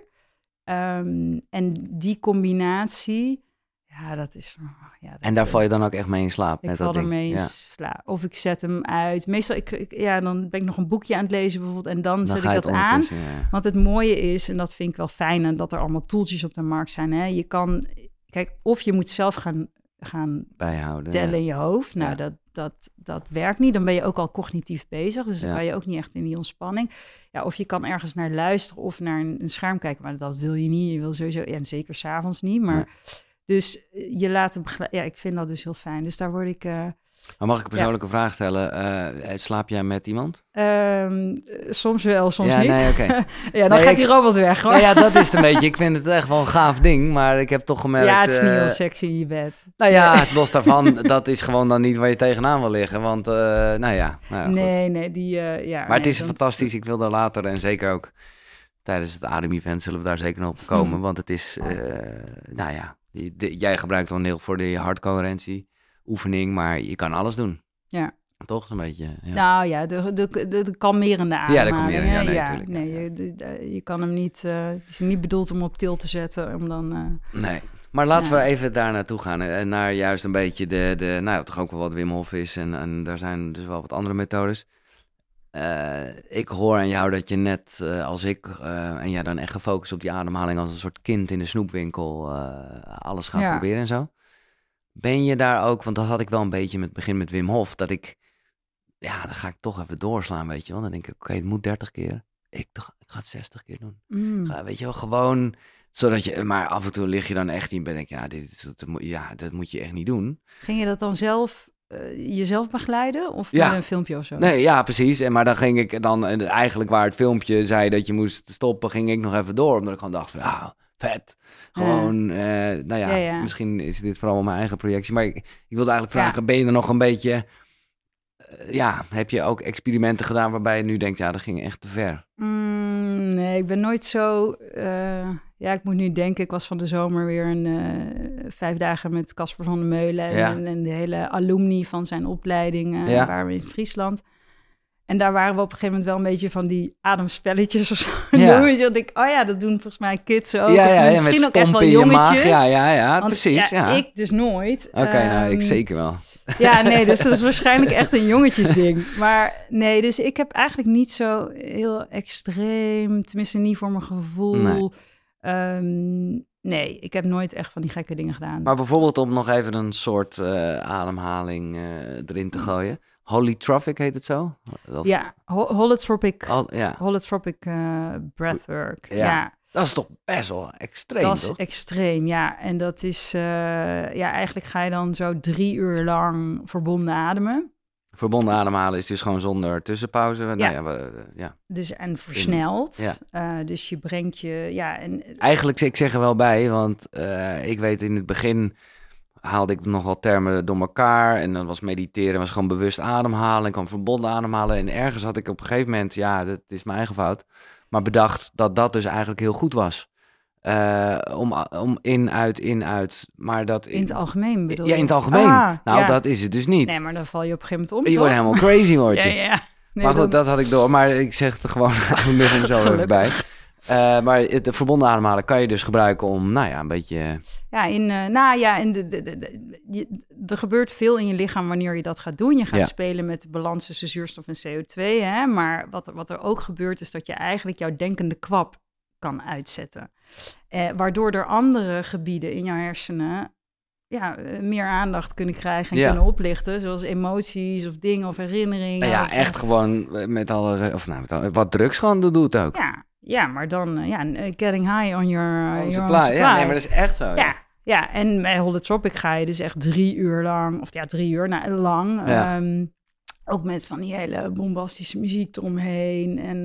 En die combinatie, dat is... en daar val je dan ook echt mee in slaap? Ik val ermee in slaap. Of ik zet hem uit. Meestal, dan ben ik nog een boekje aan het lezen bijvoorbeeld, en dan zet ik dat aan. Ja. Want het mooie is, en dat vind ik wel fijn, en dat er allemaal toeltjes op de markt zijn. Hè? Je kan, kijk, of je moet zelf gaan bijhouden, tellen in je hoofd. Nou, dat werkt niet. Dan ben je ook al cognitief bezig. Dus dan kan je ook niet echt in die ontspanning. Ja, of je kan ergens naar luisteren of naar een scherm kijken. Maar dat wil je niet. Je wil sowieso, en zeker 's avonds niet. Maar dus je laat hem begeleiden. Ja, ik vind dat dus heel fijn. Dus daar word ik... Maar mag ik een persoonlijke vraag stellen? Slaap jij met iemand? Soms wel, soms niet. Nee, okay. Dan gaat die robot weg, hoor. Ja, dat is het een beetje. Ik vind het echt wel een gaaf ding, maar ik heb toch gemerkt... Ja, het is niet heel sexy in je bed. Nou ja, het los daarvan, dat is gewoon dan niet waar je tegenaan wil liggen. Want, nee, maar het is fantastisch. Ik wil daar later, en zeker ook tijdens het Adem-event, zullen we daar zeker nog op komen. Want het is, jij gebruikt dan heel voor de hartcoherentie oefening, maar je kan alles doen. Ja. Toch een beetje. Ja. Nou ja, de kalmerende ademhaling. Ja, de kalmerende. Nee, je kan hem niet... het is niet bedoeld om op til te zetten, om dan... Nee, maar laten we even daar naartoe gaan. Naar juist een beetje toch ook wel wat Wim Hof is. En daar zijn dus wel wat andere methodes. Ik hoor aan jou dat je net als ik en jij dan echt gefocust op die ademhaling als een soort kind in de snoepwinkel alles gaat proberen en zo. Ben je daar ook, want dat had ik wel een beetje met het begin met Wim Hof, dat ik, dan ga ik toch even doorslaan, weet je wel. Dan denk ik, oké, het moet 30 keer. Ik ga het 60 keer doen. Weet je wel, gewoon, zodat je, maar af en toe lig je dan echt in bed en denk je, dat moet je echt niet doen. Ging je dat dan zelf... jezelf begeleiden of met een filmpje of zo? Nee, ja, precies. Maar dan ging ik eigenlijk waar het filmpje zei dat je moest stoppen, ging ik nog even door. Omdat ik gewoon dacht van, vet. Gewoon, misschien is dit vooral mijn eigen projectie. Maar ik wilde eigenlijk vragen, ben je er nog een beetje... heb je ook experimenten gedaan waarbij je nu denkt, dat ging echt te ver? Nee, ik ben nooit zo... ik moet nu denken, ik was van de zomer weer 5 dagen met Casper van der Meulen en de hele alumni van zijn opleiding waren we in Friesland. En daar waren we op een gegeven moment wel een beetje van die ademspelletjes of zo. Dat ik, dat doen volgens mij kids ook. Misschien met ook echt wel jongetjes. Want, precies. Ik dus nooit. Oké, ik zeker wel. Ja, nee, dus dat is waarschijnlijk echt een jongetjesding. Maar nee, dus ik heb eigenlijk niet zo heel extreem, tenminste niet voor mijn gevoel. Nee, ik heb nooit echt van die gekke dingen gedaan. Maar bijvoorbeeld om nog even een soort ademhaling erin te gooien. Holotropic heet het zo? Of, Ja, holotropic, ja. holotropic breathwork. Ja. Ja. Dat is toch best wel extreem, Dat toch? is extreem, ja. En dat is, eigenlijk ga je dan zo 3 uur lang verbonden ademen. Verbonden ademhalen is dus gewoon zonder tussenpauze. Ja. Dus, en versneld. Ja. Dus je brengt je, en Eigenlijk, ik zeg er wel bij, want ik weet in het begin haalde ik nogal termen door elkaar. En dan was mediteren, was gewoon bewust ademhalen. Ik kwam verbonden ademhalen. En ergens had ik op een gegeven moment, dat is mijn eigen fout, maar bedacht dat dat dus eigenlijk heel goed was. Om in, uit, maar dat... in het algemeen bedoel je? Ja, in het algemeen. Dat is het dus niet. Nee, maar dan val je op een gegeven moment om, je wordt helemaal crazy, word je. Ja. Nee, maar goed, dat had ik door. Maar ik zeg het gewoon nog zo even bij. Maar de verbonden ademhalen kan je dus gebruiken om, een beetje... Er gebeurt veel in je lichaam wanneer je dat gaat doen. Je gaat Ja. spelen met de balans tussen zuurstof en CO2. Hè? Maar wat er ook gebeurt, is dat je eigenlijk jouw denkende kwap kan uitzetten. Waardoor er andere gebieden in jouw hersenen meer aandacht kunnen krijgen en kunnen oplichten. Zoals emoties of dingen of herinneringen. Ja, of, echt gewoon met wat drugs gewoon doet ook. Ja, maar dan getting high on your supply. Ja, nee, maar dat is echt zo. Ja, en bij Holotropic ga je dus echt 3 uur lang, of 3 uur lang. Ja. Ook met van die hele bombastische muziek eromheen. En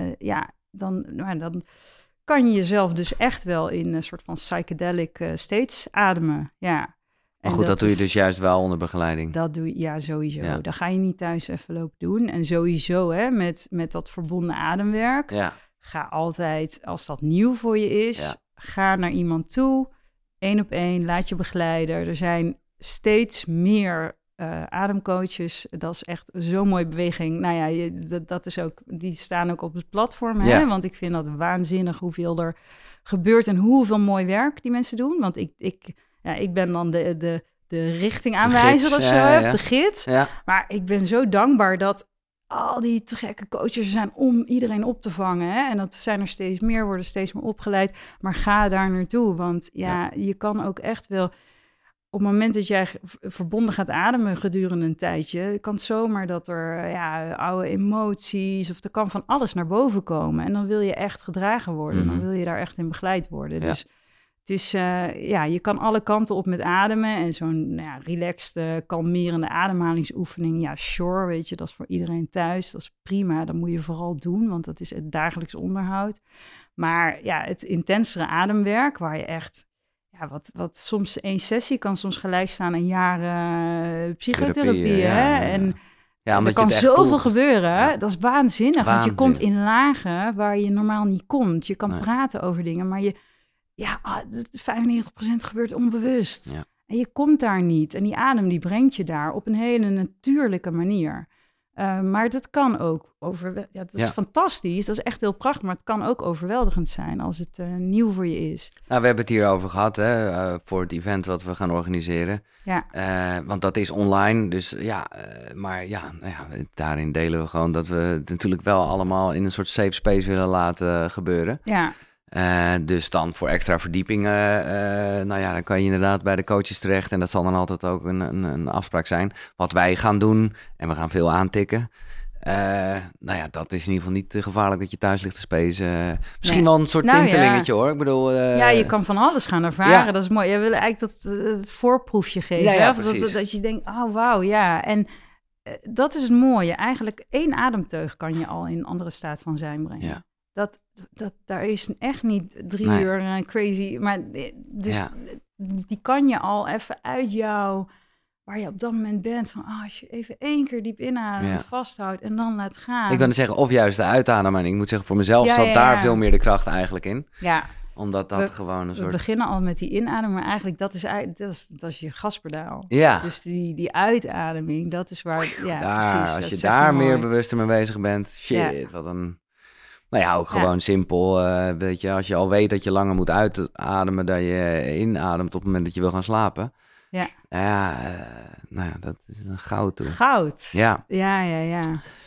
dan kan je jezelf dus echt wel in een soort van psychedelic states ademen. Ja. Maar goed, dat doe je dus juist wel onder begeleiding. Dat doe je, sowieso. Ja. Dat ga je niet thuis even lopen doen. En sowieso, hè, met dat verbonden ademwerk. Ja. Ga altijd, als dat nieuw voor je is, ga naar iemand toe. 1 op 1, laat je begeleiden. Er zijn steeds meer ademcoaches. Dat is echt zo'n mooie beweging. Nou ja, dat is ook, die staan ook op het platform. Hè? Want ik vind dat waanzinnig hoeveel er gebeurt en hoeveel mooi werk die mensen doen. Want ik ben dan de richtingaanwijzer of zo, de gids. Ja. Maar ik ben zo dankbaar dat al die te gekke coaches zijn om iedereen op te vangen. Hè? En dat zijn er steeds meer, worden steeds meer opgeleid. Maar ga daar naartoe, want je kan ook echt wel... Op het moment dat jij verbonden gaat ademen gedurende een tijdje... kan het zomaar dat er oude emoties... of er kan van alles naar boven komen. En dan wil je echt gedragen worden. Dan wil je daar echt in begeleid worden. Ja. Dus het is, je kan alle kanten op met ademen. En zo'n relaxed, kalmerende ademhalingsoefening... ja, sure, weet je, dat is voor iedereen thuis. Dat is prima, dat moet je vooral doen... want dat is het dagelijks onderhoud. Maar het intensere ademwerk, waar je echt... wat soms 1 sessie kan soms gelijk staan aan jaren psychotherapie. En er kan zoveel gebeuren. Ja. Dat is waanzinnig. Want je komt in lagen waar je normaal niet komt. Je kan praten over dingen, maar 95% gebeurt onbewust. Ja. En je komt daar niet. En die adem die brengt je daar op een hele natuurlijke manier. Maar dat kan ook dat is fantastisch, dat is echt heel prachtig, maar het kan ook overweldigend zijn als het nieuw voor je is. Nou, we hebben het hier over gehad, hè, voor het event wat we gaan organiseren. Ja. Want dat is online, dus daarin delen we gewoon dat we het natuurlijk wel allemaal in een soort safe space willen laten gebeuren. Ja. Dus dan voor extra verdieping, dan kan je inderdaad bij de coaches terecht. En dat zal dan altijd ook een afspraak zijn. Wat wij gaan doen, en we gaan veel aantikken. Dat is in ieder geval niet gevaarlijk dat je thuis ligt te spacen. Misschien wel een soort tintelingetje hoor. Ik bedoel... je kan van alles gaan ervaren. Ja. Dat is mooi. Jij wil eigenlijk het voorproefje geven. Ja, dat je denkt, oh wauw, ja. En dat is het mooie. Eigenlijk 1 ademteug kan je al in een andere staat van zijn brengen. Ja. Daar is echt niet 3 uur crazy. Maar dus die kan je al even uit jou, waar je op dat moment bent, van als je even 1 keer diep inademt, vasthoudt en dan laat gaan. Ik kan zeggen, of juist de uitademen. Ik moet zeggen, voor mezelf zat daar veel meer de kracht eigenlijk in. Ja. Omdat dat gewoon een soort... We beginnen al met die inademing, maar eigenlijk dat is je gaspedaal. Ja. Dus die uitademing, dat is waar... precies. Als je daar meer bewuster mee bezig bent, wat een... ook gewoon simpel, weet je, als je al weet dat je langer moet uitademen dan je inademt op het moment dat je wil gaan slapen. Dat is een goud. Goud. Ja. Ja.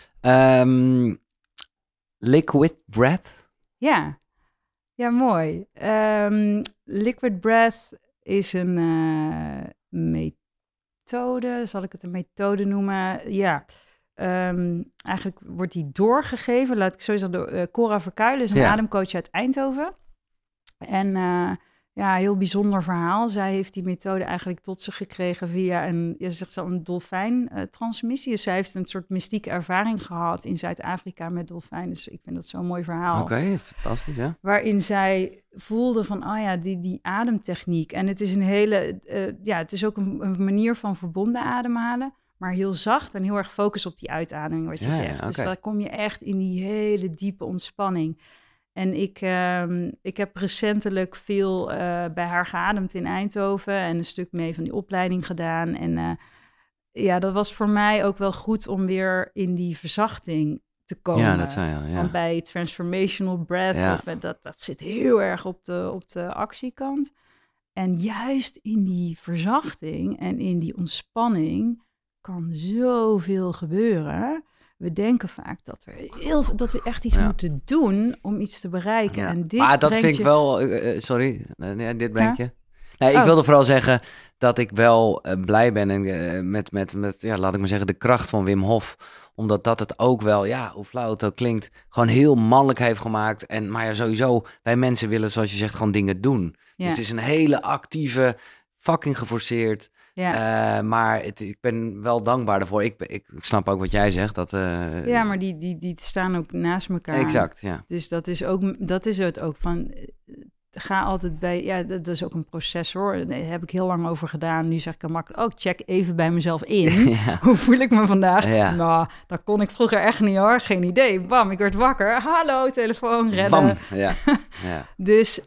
Liquid breath? Ja, mooi. Liquid breath is een methode. Zal ik het een methode noemen? Ja. Eigenlijk wordt die doorgegeven. Laat ik sowieso door Cora Verkuilen, is een ademcoach uit Eindhoven. En heel bijzonder verhaal. Zij heeft die methode eigenlijk tot zich gekregen via een dolfijntransmissie. Dus zij heeft een soort mystieke ervaring gehad in Zuid-Afrika met dolfijnen. Dus ik vind dat zo'n mooi verhaal. Oké, fantastisch, ja. Waarin zij voelde van, die ademtechniek. En het is een hele, het is ook een manier van verbonden ademhalen, maar heel zacht en heel erg focus op die uitademing, wat je zegt. Dus daar kom je echt in die hele diepe ontspanning. En ik heb recentelijk veel bij haar geademd in Eindhoven en een stuk mee van die opleiding gedaan. En dat was voor mij ook wel goed om weer in die verzachting te komen. Ja, dat zei je al, ja. Want bij transformational breath, dat zit heel erg op de actiekant. En juist in die verzachting en in die ontspanning kan zoveel gebeuren. We denken vaak dat we echt iets moeten doen om iets te bereiken. Ja. En dit maar dat vind ik wel... dit brengt je. Nee, ik wilde vooral zeggen dat ik wel blij ben met laat ik maar zeggen, de kracht van Wim Hof. Omdat dat het ook wel, hoe flauw het ook klinkt, gewoon heel mannelijk heeft gemaakt. Maar sowieso, wij mensen willen, zoals je zegt, gewoon dingen doen. Ja. Dus het is een hele actieve, fucking geforceerd... Ja. Maar ik ben wel dankbaar daarvoor. Ik snap ook wat jij zegt. Maar die staan ook naast elkaar. Exact, ja. Dus dat is het ook van... Ga altijd bij... Ja, dat is ook een proces hoor. Daar heb ik heel lang over gedaan. Nu zeg ik dan makkelijk... check even bij mezelf in. Ja. Hoe voel ik me vandaag? Ja. Nou, dat kon ik vroeger echt niet hoor. Geen idee. Bam, ik werd wakker. Hallo, telefoon, redden. Bam, ja. Dus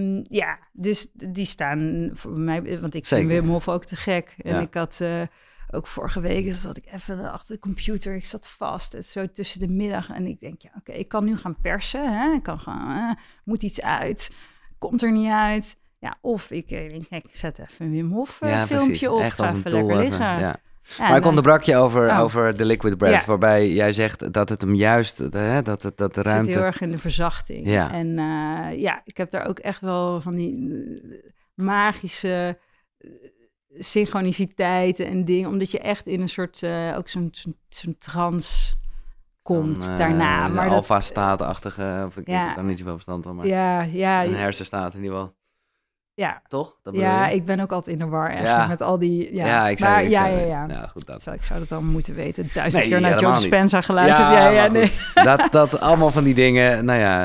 dus die staan voor mij... Want ik vind Wim Hof ook te gek. En ik had... ook vorige week zat ik even achter de computer. Ik zat vast, zo tussen de middag. En ik denk, ik kan nu gaan persen. Hè? Ik kan gaan, moet iets uit. Komt er niet uit. Ja, of ik denk, ik zet even een Wim Hof filmpje op. Echt ga even lekker liggen. Ja. Maar ik onderbrak je over de liquid breath, waarbij jij zegt dat het hem juist, dat de ruimte... Het zit heel erg in de verzachting. Ja. En ik heb daar ook echt wel van die magische synchroniciteiten en dingen, omdat je echt in een soort, ook zo'n trance komt daarna. Maar alfa-staat-achtige, of ik heb daar niet zoveel verstand van, maar een hersenstaat in ieder geval. Ja. Toch? Dat ik ben ook altijd in de war eigenlijk met al die... Ja, ik zei goed, dat. Ik zou dat allemaal moeten weten. 1000 keer naar John Spencer geluisterd. Dat allemaal van die dingen,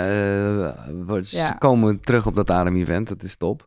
ze komen terug op dat adem-event. Dat is top.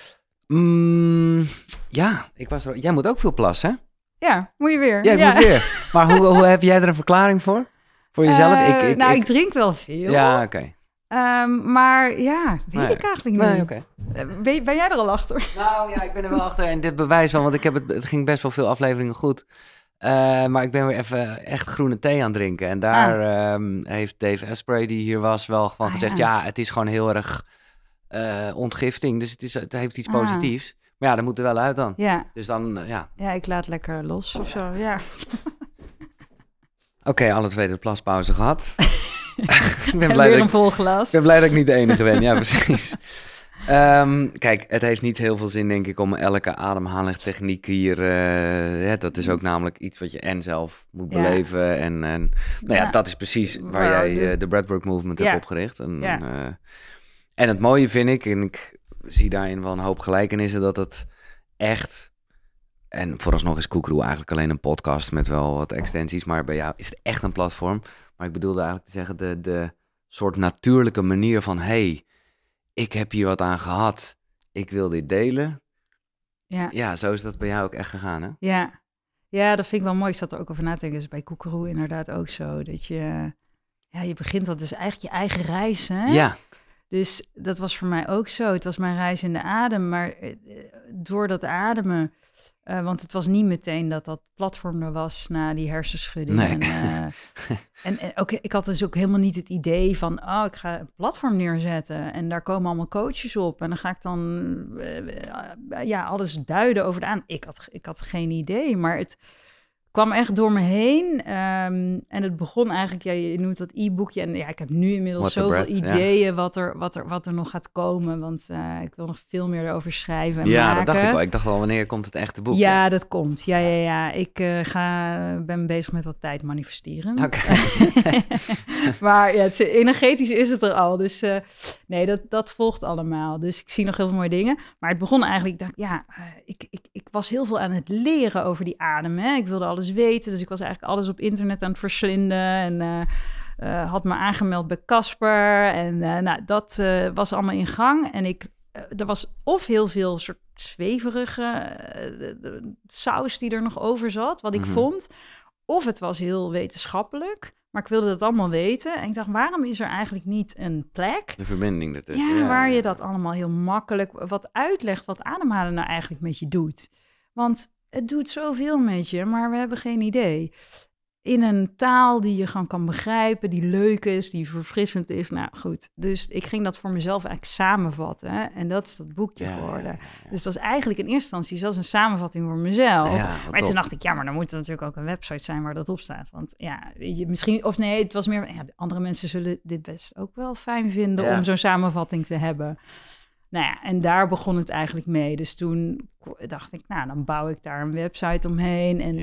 Jij moet ook veel plassen, hè? Ja, moet je weer. Ja, ik moet weer. Maar hoe heb jij er een verklaring voor? Voor jezelf? Ik drink wel veel. Ja, oké. Maar weet ik eigenlijk niet. Nee, oké. Ben jij er al achter? Nou ja, ik ben er wel achter. En dit bewijst wel, want het ging best wel veel afleveringen goed. Maar ik ben weer even echt groene thee aan het drinken. En daar heeft Dave Asprey, die hier was, wel gewoon gezegd... Ja, het is gewoon heel erg ontgifting. Dus het heeft iets positiefs. Maar dat moet er wel uit dan. Ja. Dus dan, Ja, ik laat lekker los of zo, ja. Oké, alle twee de plaspauze gehad. Ik ben blij een vol glas. Ik ben blij dat ik niet de enige ben, ja, precies. Kijk, het heeft niet heel veel zin, denk ik, om elke ademhalingstechniek hier... dat is ook namelijk iets wat je zelf moet beleven. En dat is precies waar jij de Breathwork Movement hebt opgericht. En het mooie vind ik, en ik zie daarin wel een hoop gelijkenissen, dat het echt... En vooralsnog is Koekeroe eigenlijk alleen een podcast met wel wat extensies, maar bij jou is het echt een platform. Maar ik bedoelde eigenlijk te zeggen, de soort natuurlijke manier van... ik heb hier wat aan gehad, ik wil dit delen. Ja, zo is dat bij jou ook echt gegaan, hè? Ja, dat vind ik wel mooi. Ik zat er ook over na te denken. Dat is bij Koekeroe inderdaad ook zo. Dat je begint, dat is eigenlijk je eigen reis, hè? Ja. Dus dat was voor mij ook zo. Het was mijn reis in de adem, maar door dat ademen... want het was niet meteen dat platform er was na die hersenschudding. Nee. En ook, ik had dus ook helemaal niet het idee van... ik ga een platform neerzetten en daar komen allemaal coaches op. En dan ga ik dan alles duiden over de adem. Ik had geen idee, maar het kwam echt door me heen. En het begon eigenlijk, je noemt dat e-boekje. En ik heb nu inmiddels zoveel ideeën wat er nog gaat komen. Want ik wil nog veel meer erover schrijven en maken. Dat dacht ik wel. Ik dacht al, wanneer komt het echte boek? Ja, dat komt. Ja. Ik ben bezig met wat tijd manifesteren. Okay. Maar energetisch is het er al. Dus nee, dat volgt allemaal. Dus ik zie nog heel veel mooie dingen. Maar het begon eigenlijk, ik dacht, ik was heel veel aan het leren over die adem. Hè? Ik wilde alles weten, dus ik was eigenlijk alles op internet aan het verslinden. En had me aangemeld bij Casper. En dat was allemaal in gang. En er was of heel veel soort zweverige saus die er nog over zat, wat ik vond. Of het was heel wetenschappelijk. Maar ik wilde dat allemaal weten. En ik dacht, waarom is er eigenlijk niet een plek? De verbinding ertussen. Ja, waar je dat allemaal heel makkelijk wat uitlegt, wat ademhalen nou eigenlijk met je doet. Want het doet zoveel met je, maar we hebben geen idee. In een taal die je gewoon kan begrijpen, die leuk is, die verfrissend is. Nou goed, dus ik ging dat voor mezelf eigenlijk samenvatten. Hè? En dat is dat boekje geworden. Ja. Dus dat is eigenlijk in eerste instantie zelfs een samenvatting voor mezelf. Maar toen dacht ik, maar dan moet er natuurlijk ook een website zijn waar dat op staat. Want misschien, of nee, het was meer, andere mensen zullen dit best ook wel fijn vinden om zo'n samenvatting te hebben. Nou ja, en daar begon het eigenlijk mee. Dus toen dacht ik, dan bouw ik daar een website omheen. En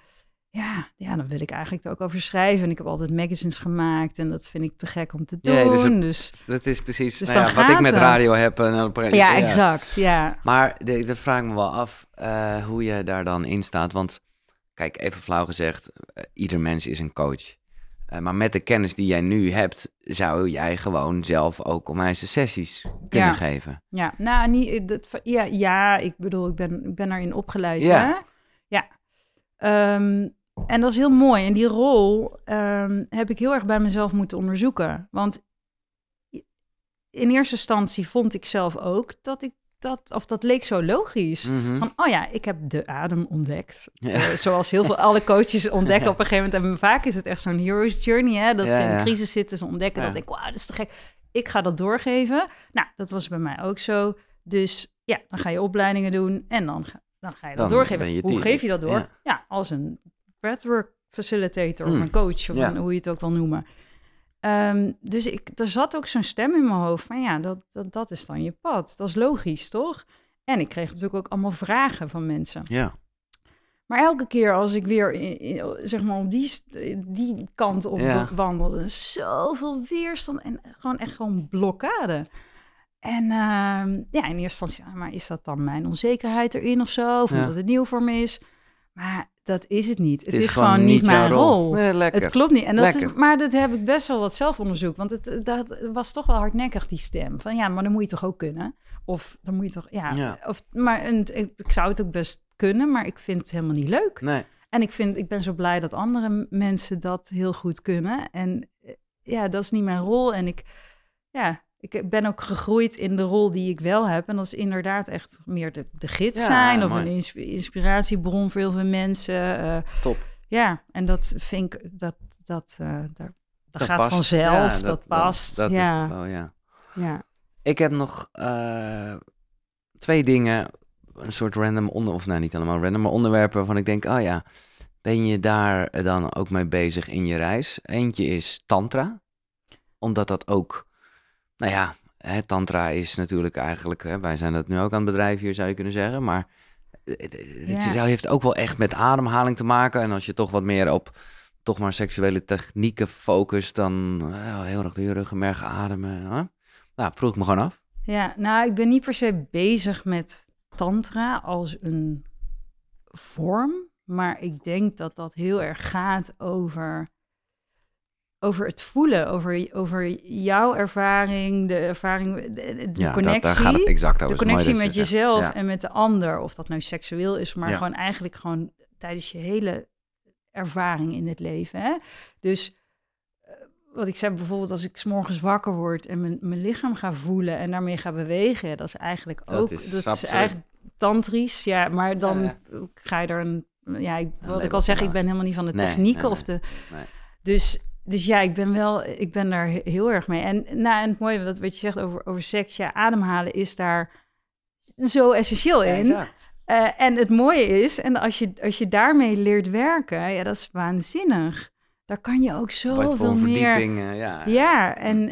dan wil ik eigenlijk er ook over schrijven. En ik heb altijd magazines gemaakt. En dat vind ik te gek om te doen. Dus dat is precies wat ik met radio heb. Ja, exact. Ja. Maar dat vraag ik me wel af hoe je daar dan in staat. Want kijk, even flauw gezegd, ieder mens is een coach. Maar met de kennis die jij nu hebt, zou jij gewoon zelf ook onwijze sessies kunnen geven. Ja, nou, ik bedoel, ik ben erin opgeleid. Ja. Hè? Ja. En dat is heel mooi. En die rol heb ik heel erg bij mezelf moeten onderzoeken. Want in eerste instantie vond ik zelf ook dat leek zo logisch. Mm-hmm. Van, ik heb de adem ontdekt. Ja. Zoals heel veel alle coaches ontdekken op een gegeven moment. En vaak is het echt zo'n hero's journey, hè? Dat ze in een crisis zitten, ze ontdekken dat ik, dat is te gek. Ik ga dat doorgeven. Nou, dat was bij mij ook zo. Dus dan ga je opleidingen doen en dan ga je dat doorgeven. Hoe geef je dat door? Ja, als een breathwork facilitator of een coach, of hoe je het ook wil noemen. Dus er zat ook zo'n stem in mijn hoofd van dat is dan je pad. Dat is logisch, toch? En ik kreeg natuurlijk ook allemaal vragen van mensen. Ja. Maar elke keer als ik weer zeg maar op die kant op wandelde, zoveel weerstand en gewoon blokkade. En in eerste instantie, maar is dat dan mijn onzekerheid erin of zo? Of omdat het nieuw voor me is? Maar dat is het niet. Het is gewoon niet mijn rol. Nee, het klopt niet. En maar dat heb ik best wel wat zelfonderzoek. Want dat was toch wel hardnekkig, die stem. Van maar dan moet je toch ook kunnen? Of dan moet je toch... ik zou het ook best kunnen, maar ik vind het helemaal niet leuk. Nee. En ik ben zo blij dat andere mensen dat heel goed kunnen. En dat is niet mijn rol. En ik ben ook gegroeid in de rol die ik wel heb. En dat is inderdaad echt meer de gids zijn. Of een inspiratiebron voor heel veel mensen. Top. Ja, en dat vind ik, dat gaat past. Vanzelf. Dat past. Dat is het wel, ja. Ik heb nog 2 dingen. Een soort random niet allemaal random, maar onderwerpen waarvan ik denk, ben je daar dan ook mee bezig in je reis? Eentje is tantra. Omdat dat ook... tantra is natuurlijk eigenlijk... wij zijn dat nu ook aan het bedrijf hier, zou je kunnen zeggen. Maar het heeft ook wel echt met ademhaling te maken. En als je toch wat meer op toch maar seksuele technieken focust... dan heel erg door je ruggenmerg ademen. Nou, vroeg ik me gewoon af. Ja, nou, ik ben niet per se bezig met tantra als een vorm. Maar ik denk dat dat heel erg gaat over het voelen, over jouw ervaring, de ervaring, de connectie. Daar gaat het exact over. De connectie met jezelf en met de ander. Of dat nou seksueel is, maar gewoon eigenlijk gewoon tijdens je hele ervaring in het leven. Hè? Dus wat ik zei bijvoorbeeld, als ik 's morgens wakker word en mijn lichaam ga voelen en daarmee ga bewegen, dat is eigenlijk ook... Dat is eigenlijk tantrisch, maar dan ga je er wat ik al zeg, ik ben helemaal niet van de technieken of de... Nee. Dus ik ben daar heel erg mee. En het mooie, wat je zegt over seks, ademhalen is daar zo essentieel in. En het mooie is, en als je daarmee leert werken, ja, dat is waanzinnig. Daar kan je ook Wat zoveel voor meer... verdieping, Ja, en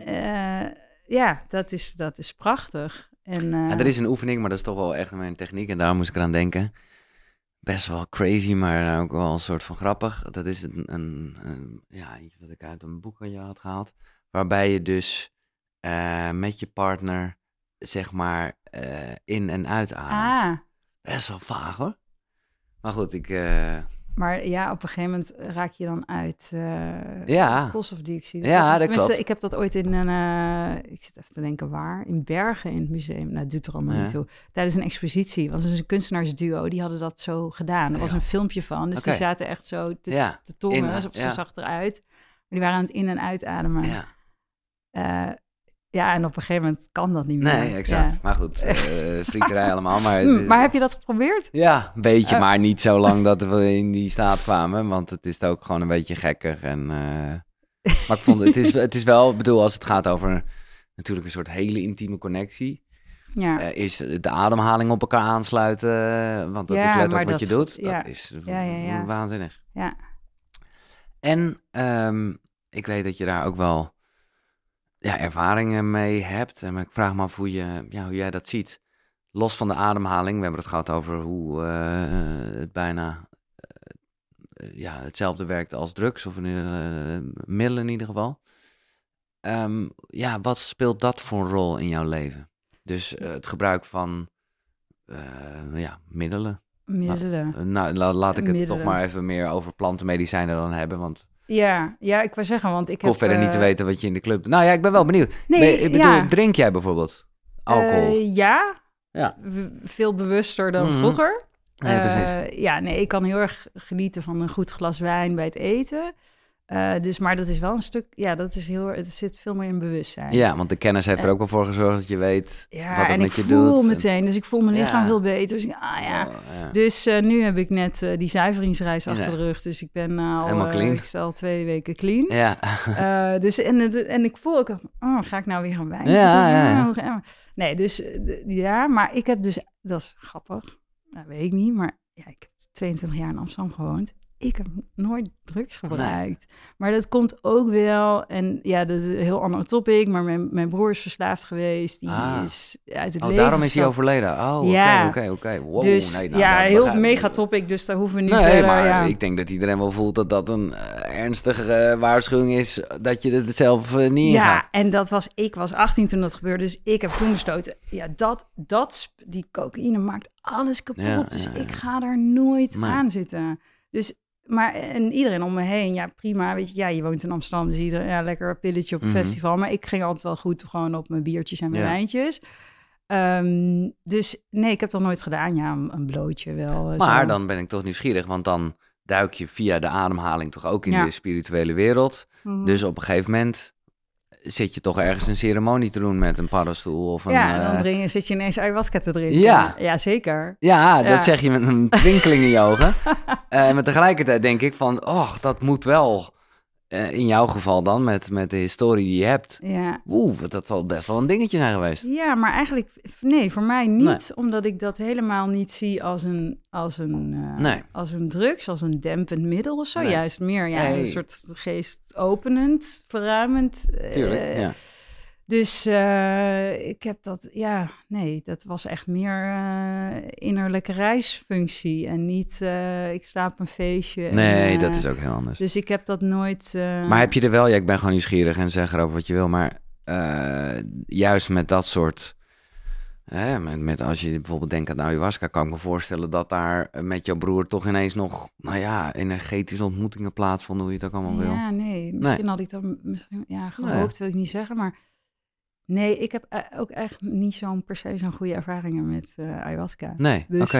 dat is prachtig. En, Ja, er is een oefening, maar dat is toch wel echt mijn techniek. En daar moest ik eraan denken. Best wel crazy, maar ook wel een soort van grappig. Dat is iets wat ik uit een boek van je had gehaald. Waarbij je dus met je partner, zeg maar, in- en uitademt. Best wel vaag, hoor. Maar goed, Maar ja, op een gegeven moment raak je dan uit koolstofdioxide. Ja, dat klopt. Ik heb dat ooit in een... ik zit even te denken waar. In Bergen in het museum. Nou, het doet er allemaal niet toe. Tijdens een expositie. Was dus een kunstenaarsduo. Die hadden dat zo gedaan. Er was een filmpje van. Dus die zaten echt zo te tongen. Ze zag eruit. Maar die waren aan het in- en uitademen. Ja, en op een gegeven moment kan dat niet meer. Nee, exact. Ja. Maar goed, friekerij allemaal. Maar heb je dat geprobeerd? Ja, een beetje, maar niet zo lang dat we in die staat kwamen. Want het is ook gewoon een beetje gekkig. Maar ik vond het is wel, bedoel, als het gaat over natuurlijk een soort hele intieme connectie. Ja. Is de ademhaling op elkaar aansluiten. Want dat is letterlijk wat je doet. Dat is waanzinnig. Ja. En ik weet dat je daar ook wel ervaringen mee hebt. En ik vraag me af hoe jij dat ziet. Los van de ademhaling. We hebben het gehad over hoe het bijna hetzelfde werkt als drugs. Of middelen in ieder geval. Wat speelt dat voor een rol in jouw leven? Dus het gebruik van middelen. Laat ik het toch maar even meer over plantenmedicijnen dan hebben. Want ja, ik wou zeggen, want ik hoef verder niet te weten wat je in de club... Nou ja, ik ben wel benieuwd. Drink jij bijvoorbeeld alcohol? Ja. Veel bewuster dan vroeger. Nee, precies. Ik kan heel erg genieten van een goed glas wijn bij het eten. Maar dat is wel een stuk... Ja, het zit veel meer in bewustzijn. Ja, want de kennis heeft er ook wel voor gezorgd dat je weet wat het met je doet. Ja, en ik voel meteen. Dus ik voel mijn lichaam veel beter. Dus Dus nu heb ik net die zuiveringsreis achter de rug. Dus ik ben helemaal clean. Ik sta al 2 weken clean. Ja. En ik voel ook... ga ik nou weer een wijn drinken? Nee, dus maar ik heb dus... Dat is grappig. Dat weet ik niet, maar ik heb 22 jaar in Amsterdam gewoond. Ik heb nooit drugs gebruikt. Nee. Maar dat komt ook wel... En dat is een heel ander topic. Maar mijn broer is verslaafd geweest. Die is uit het leven daarom is hij overleden. Oké. Wow, dus heel mega topic. Dus daar hoeven we niet verder... maar ik denk dat iedereen wel voelt dat een ernstige waarschuwing is... dat je het zelf niet ingaat. Ja, en ik was 18 toen dat gebeurde. Dus ik heb toen besloten... Ja, die cocaïne maakt alles kapot. Dus ik ga daar nooit aan zitten. Dus... en iedereen om me heen, prima, weet je, je woont in Amsterdam, dus iedereen, lekker een pilletje op een festival. Maar ik ging altijd wel goed gewoon op mijn biertjes en mijn wijntjes. Dus nee, ik heb dat nooit gedaan. Ja, een blootje wel. Maar dan ben ik toch nieuwsgierig, want dan duik je via de ademhaling toch ook in de spirituele wereld. Mm-hmm. Dus op een gegeven moment zit je toch ergens een ceremonie te doen met een paddenstoel of een... dan zit je ineens ayahuasca te drinken. Ja, zeker. Ja, dat zeg je met een twinkeling in je ogen. Maar tegelijkertijd denk ik van, dat moet wel, in jouw geval dan, met de historie die je hebt. Ja. Dat zal best wel een dingetje zijn geweest. Ja, maar eigenlijk, nee, voor mij niet. Nee. Omdat ik dat helemaal niet zie als een drugs, als een dempend middel of zo. Nee. Juist meer, een soort geestopenend, verruimend. Tuurlijk, ja. Dus ik heb dat, dat was echt meer innerlijke reisfunctie en niet ik sta op een feestje. Nee, dat is ook heel anders. Dus ik heb dat nooit... Maar heb je er wel, ik ben gewoon nieuwsgierig en zeg erover wat je wil, maar juist met dat soort, met als je bijvoorbeeld denkt aan ayahuasca, kan ik me voorstellen dat daar met jouw broer toch ineens nog, energetische ontmoetingen plaatsvonden, hoe je het ook allemaal wil. Ja, nee, misschien had ik dat gehoopt, wil ik niet zeggen, maar... Nee, ik heb ook echt niet zo'n goede ervaringen met ayahuasca. Nee, dus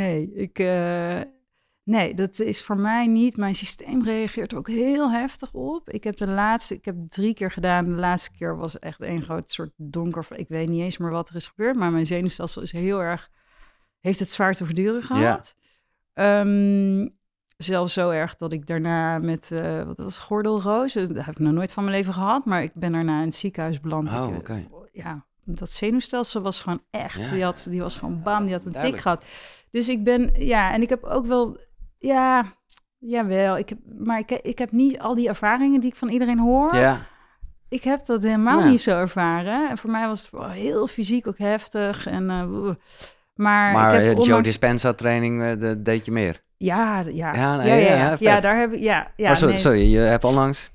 nee, dat is voor mij niet. Mijn systeem reageert er ook heel heftig op. Ik heb 3 keer gedaan. De laatste keer was echt een groot soort donker. Ik weet niet eens meer wat er is gebeurd, maar mijn zenuwstelsel is heeft het zwaar te verduren gehad. Ja. Zelfs zo erg dat ik daarna met, gordelroos, dat heb ik nog nooit van mijn leven gehad, maar ik ben daarna in het ziekenhuis beland. Oh, oké. dat zenuwstelsel was gewoon echt. Ja. Die was gewoon bam, die had een tik Duidelijk. gehad. Dus ik ben, en ik heb ook wel, jawel. Ik heb niet al die ervaringen die ik van iedereen hoor. Ja. Ik heb dat helemaal Ja. niet zo ervaren. En voor mij was het wel heel fysiek ook heftig. En, maar ik heb Joe ondanks... Dispenza training, dat deed je meer. Ja, vet. daar heb ik, Maar sorry, je hebt onlangs...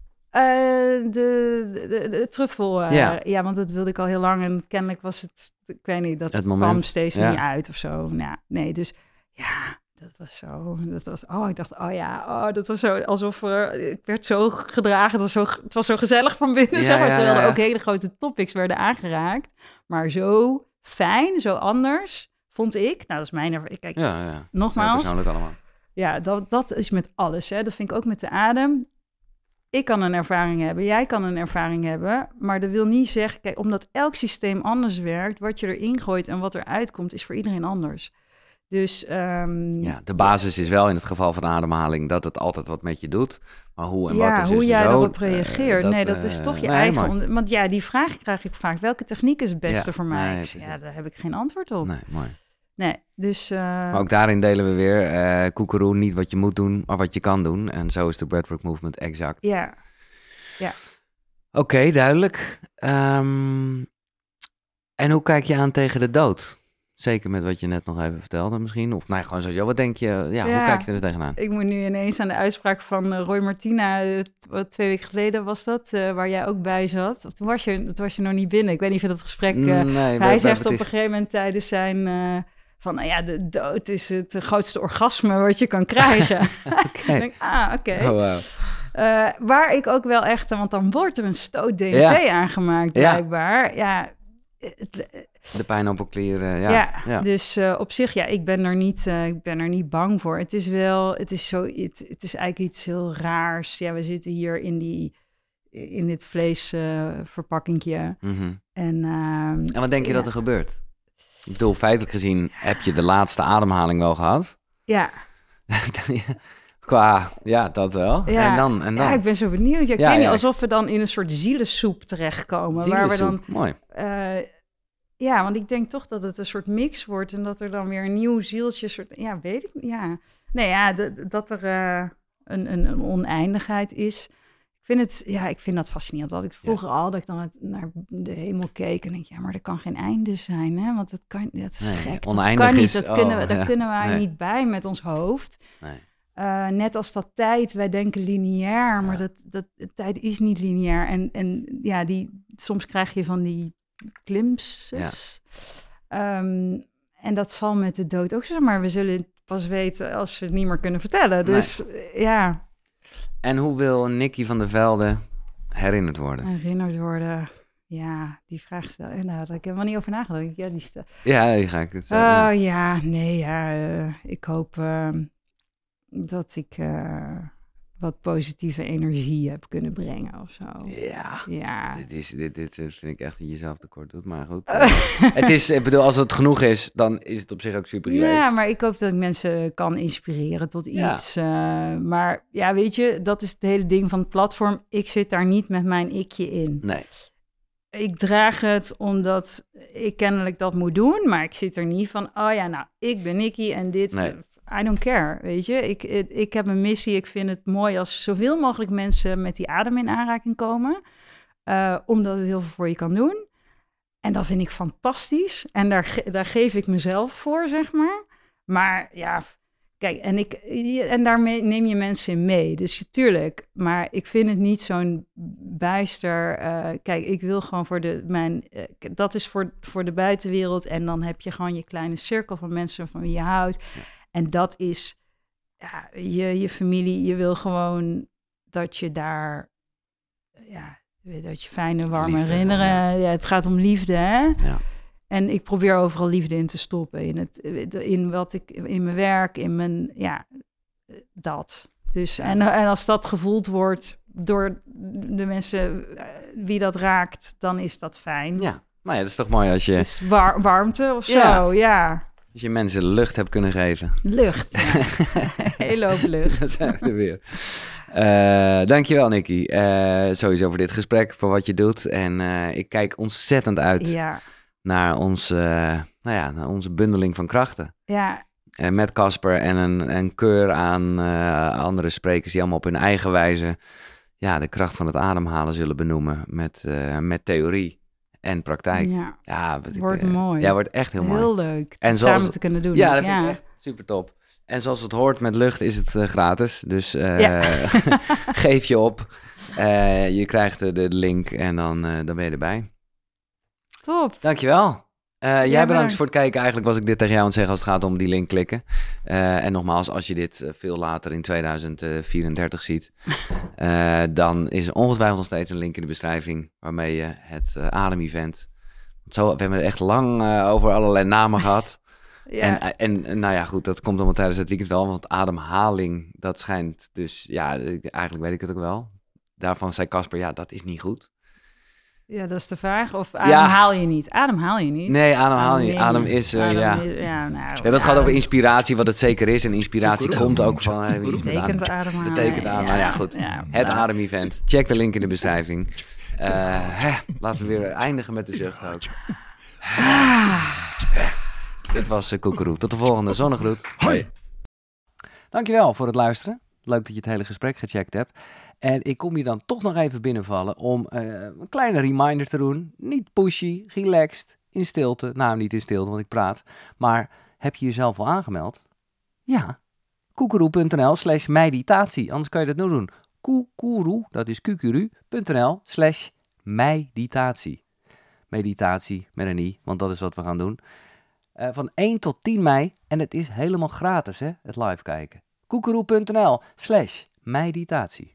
de truffel, Ja. want dat wilde ik al heel lang. En kennelijk was het, ik weet niet, dat Het kwam moment, steeds ja. niet uit of zo. Nou, nee, dus dat was zo. Ik dacht, dat was zo alsof ik werd zo gedragen. Het was zo gezellig van binnen, Ja, zeg maar, ja, terwijl ja. er ook hele grote topics werden aangeraakt. Maar zo fijn, zo anders, vond ik. Nou, dat is mijn ervaring. Kijk, Ja. nogmaals. Zo persoonlijk allemaal. Ja, dat is met alles. Hè. Dat vind ik ook met de adem. Ik kan een ervaring hebben, jij kan een ervaring hebben. Maar dat wil niet zeggen, kijk, omdat elk systeem anders werkt, wat je erin gooit en wat eruit komt, is voor iedereen anders. Dus Ja, de basis is wel in het geval van ademhaling dat het altijd wat met je doet. Maar hoe en wat is hoe dus jij zo, erop reageert. Dat is toch je eigen... mooi. Want die vraag krijg ik vaak. Welke techniek is het beste voor mij? Nee, Ik zeg, daar heb ik geen antwoord op. Nee, mooi. Nee, dus... Maar ook daarin delen we weer, koekeroe, niet wat je moet doen, maar wat je kan doen. En zo is de breathwork movement exact. Ja. Oké, duidelijk. En hoe kijk je aan tegen de dood? Zeker met wat je net nog even vertelde misschien. Of nee, gewoon sowieso. Wat denk je? Hoe kijk je er tegenaan? Ik moet nu ineens aan de uitspraak van Roy Martina, 2 weken geleden was dat, waar jij ook bij zat. Of toen was je nog niet binnen. Ik weet niet of je dat gesprek... hij zegt op een gegeven moment tijdens zijn... van, de dood is het grootste orgasme wat je kan krijgen. Oké. Ik denk, oké. Oh, wow. Waar ik ook wel echt... Want dan wordt er een stoot DMT aangemaakt, blijkbaar. Ja, de pijnappelklieren, dus op zich, ik ben er niet bang voor. Het is eigenlijk iets heel raars. Ja, we zitten hier in dit vleesverpakkingje. Mm-hmm. En wat denk je dat er gebeurt? Ik bedoel, feitelijk gezien heb je de laatste ademhaling wel gehad. Ja. Dat wel. Ja. En dan? Ja, ik ben zo benieuwd. Ik weet niet, alsof we dan in een soort zielesoep terechtkomen. Waar we dan, mooi. Want ik denk toch dat het een soort mix wordt en dat er dan weer een nieuw zieltje, weet ik niet. Ja. Nee, dat er een oneindigheid is. Ik vind dat fascinerend. Dat ik vroeger al dat ik dan naar de hemel keek en denk, maar er kan geen einde zijn, hè? Want dat is gek. Oneindig dat kan is, niet. Daar kunnen wij niet bij met ons hoofd. Nee. Net als dat tijd, wij denken lineair, maar dat tijd is niet lineair. En soms krijg je van die glimpses. En dat zal met de dood ook zo, maar we zullen het pas weten als we het niet meer kunnen vertellen. Dus En hoe wil Nicky van der Velde herinnerd worden? Herinnerd worden, die vraag stel. En daar had ik helemaal niet over nagedacht. Ja, die stel. Ja, die ga ik het zeggen. Ik hoop dat ik wat positieve energie heb kunnen brengen of zo. Ja. Dit vind ik echt dat je jezelf tekort doet, maar goed. Het is, ik bedoel, als het genoeg is, dan is het op zich ook super relaxed. Ja, maar ik hoop dat ik mensen kan inspireren tot iets. Maar weet je, dat is het hele ding van het platform. Ik zit daar niet met mijn ikje in. Nee. Ik draag het omdat ik kennelijk dat moet doen, maar ik zit er niet van, ik ben Nicky en dit... Nee. I don't care, weet je. Ik heb een missie. Ik vind het mooi als zoveel mogelijk mensen met die adem in aanraking komen. Omdat het heel veel voor je kan doen. En dat vind ik fantastisch. En daar geef ik mezelf voor, zeg maar. Maar kijk, en daarmee neem je mensen in mee. Dus tuurlijk, maar ik vind het niet zo'n bijster... kijk, ik wil gewoon dat is voor de buitenwereld. En dan heb je gewoon je kleine cirkel van mensen van wie je houdt. Ja. En dat is je familie. Je wil gewoon dat je daar... dat je fijne, warme herinneren. Ja, het gaat om liefde, hè? Ja. En ik probeer overal liefde in te stoppen. In wat ik... In mijn werk, in mijn... dat. Dus, en als dat gevoeld wordt door de mensen wie dat raakt, dan is dat fijn. Ja, dat is toch mooi als je... Dus warmte of zo, Als je mensen lucht hebt kunnen geven. Lucht, ja. Hele hoop lucht. Dat zijn we er weer. Dankjewel, Nikki. Sowieso voor dit gesprek, voor wat je doet. En ik kijk ontzettend uit naar naar onze bundeling van krachten. Ja. Met Casper en een keur aan andere sprekers die allemaal op hun eigen wijze de kracht van het ademhalen zullen benoemen met theorie en praktijk. Ja, wordt mooi. Ja, wordt echt heel mooi. Heel leuk. En samen te kunnen doen. Ja, dat vind ik echt super top. En zoals het hoort met lucht is het gratis. Dus geef je op. Je krijgt de link en dan ben je erbij. Top. Dankjewel. Jij bedankt voor het kijken. Eigenlijk was ik dit tegen jou aan het zeggen als het gaat om die link klikken. En nogmaals, als je dit veel later in 2034 ziet, dan is er ongetwijfeld nog steeds een link in de beschrijving waarmee je het Adem-event. We hebben het echt lang over allerlei namen gehad. Ja. En nou ja, goed, dat komt allemaal tijdens het weekend wel, want ademhaling, dat schijnt dus, eigenlijk weet ik het ook wel. Daarvan zei Casper, dat is niet goed. Ja, dat is de vraag. Of ademhaal je niet? Ademhaal je niet? Nee, ademhaal je niet. Adem is we hebben het gehad over inspiratie, wat het zeker is. En inspiratie komt ook van... Betekent ademhalen. Betekent ademhalen, ja goed. Het Adem-event. Check de link in de beschrijving. Laten we weer eindigen met de zucht ook. Dit was Koekeroe. Tot de volgende zonnegroet. Hoi. Dankjewel voor het luisteren. Leuk dat je het hele gesprek gecheckt hebt. En ik kom je dan toch nog even binnenvallen om een kleine reminder te doen. Niet pushy, relaxed, in stilte. Nou, niet in stilte, want ik praat. Maar heb je jezelf al aangemeld? Ja. Koekeroe.nl/meditatie. Anders kan je dat nu doen. Koekeroe, dat is qqru.nl/meditatie. Meditatie met een i, want dat is wat we gaan doen. Van 1 tot 10 mei. En het is helemaal gratis, hè, het live kijken. Koekeroe.nl/meditatie.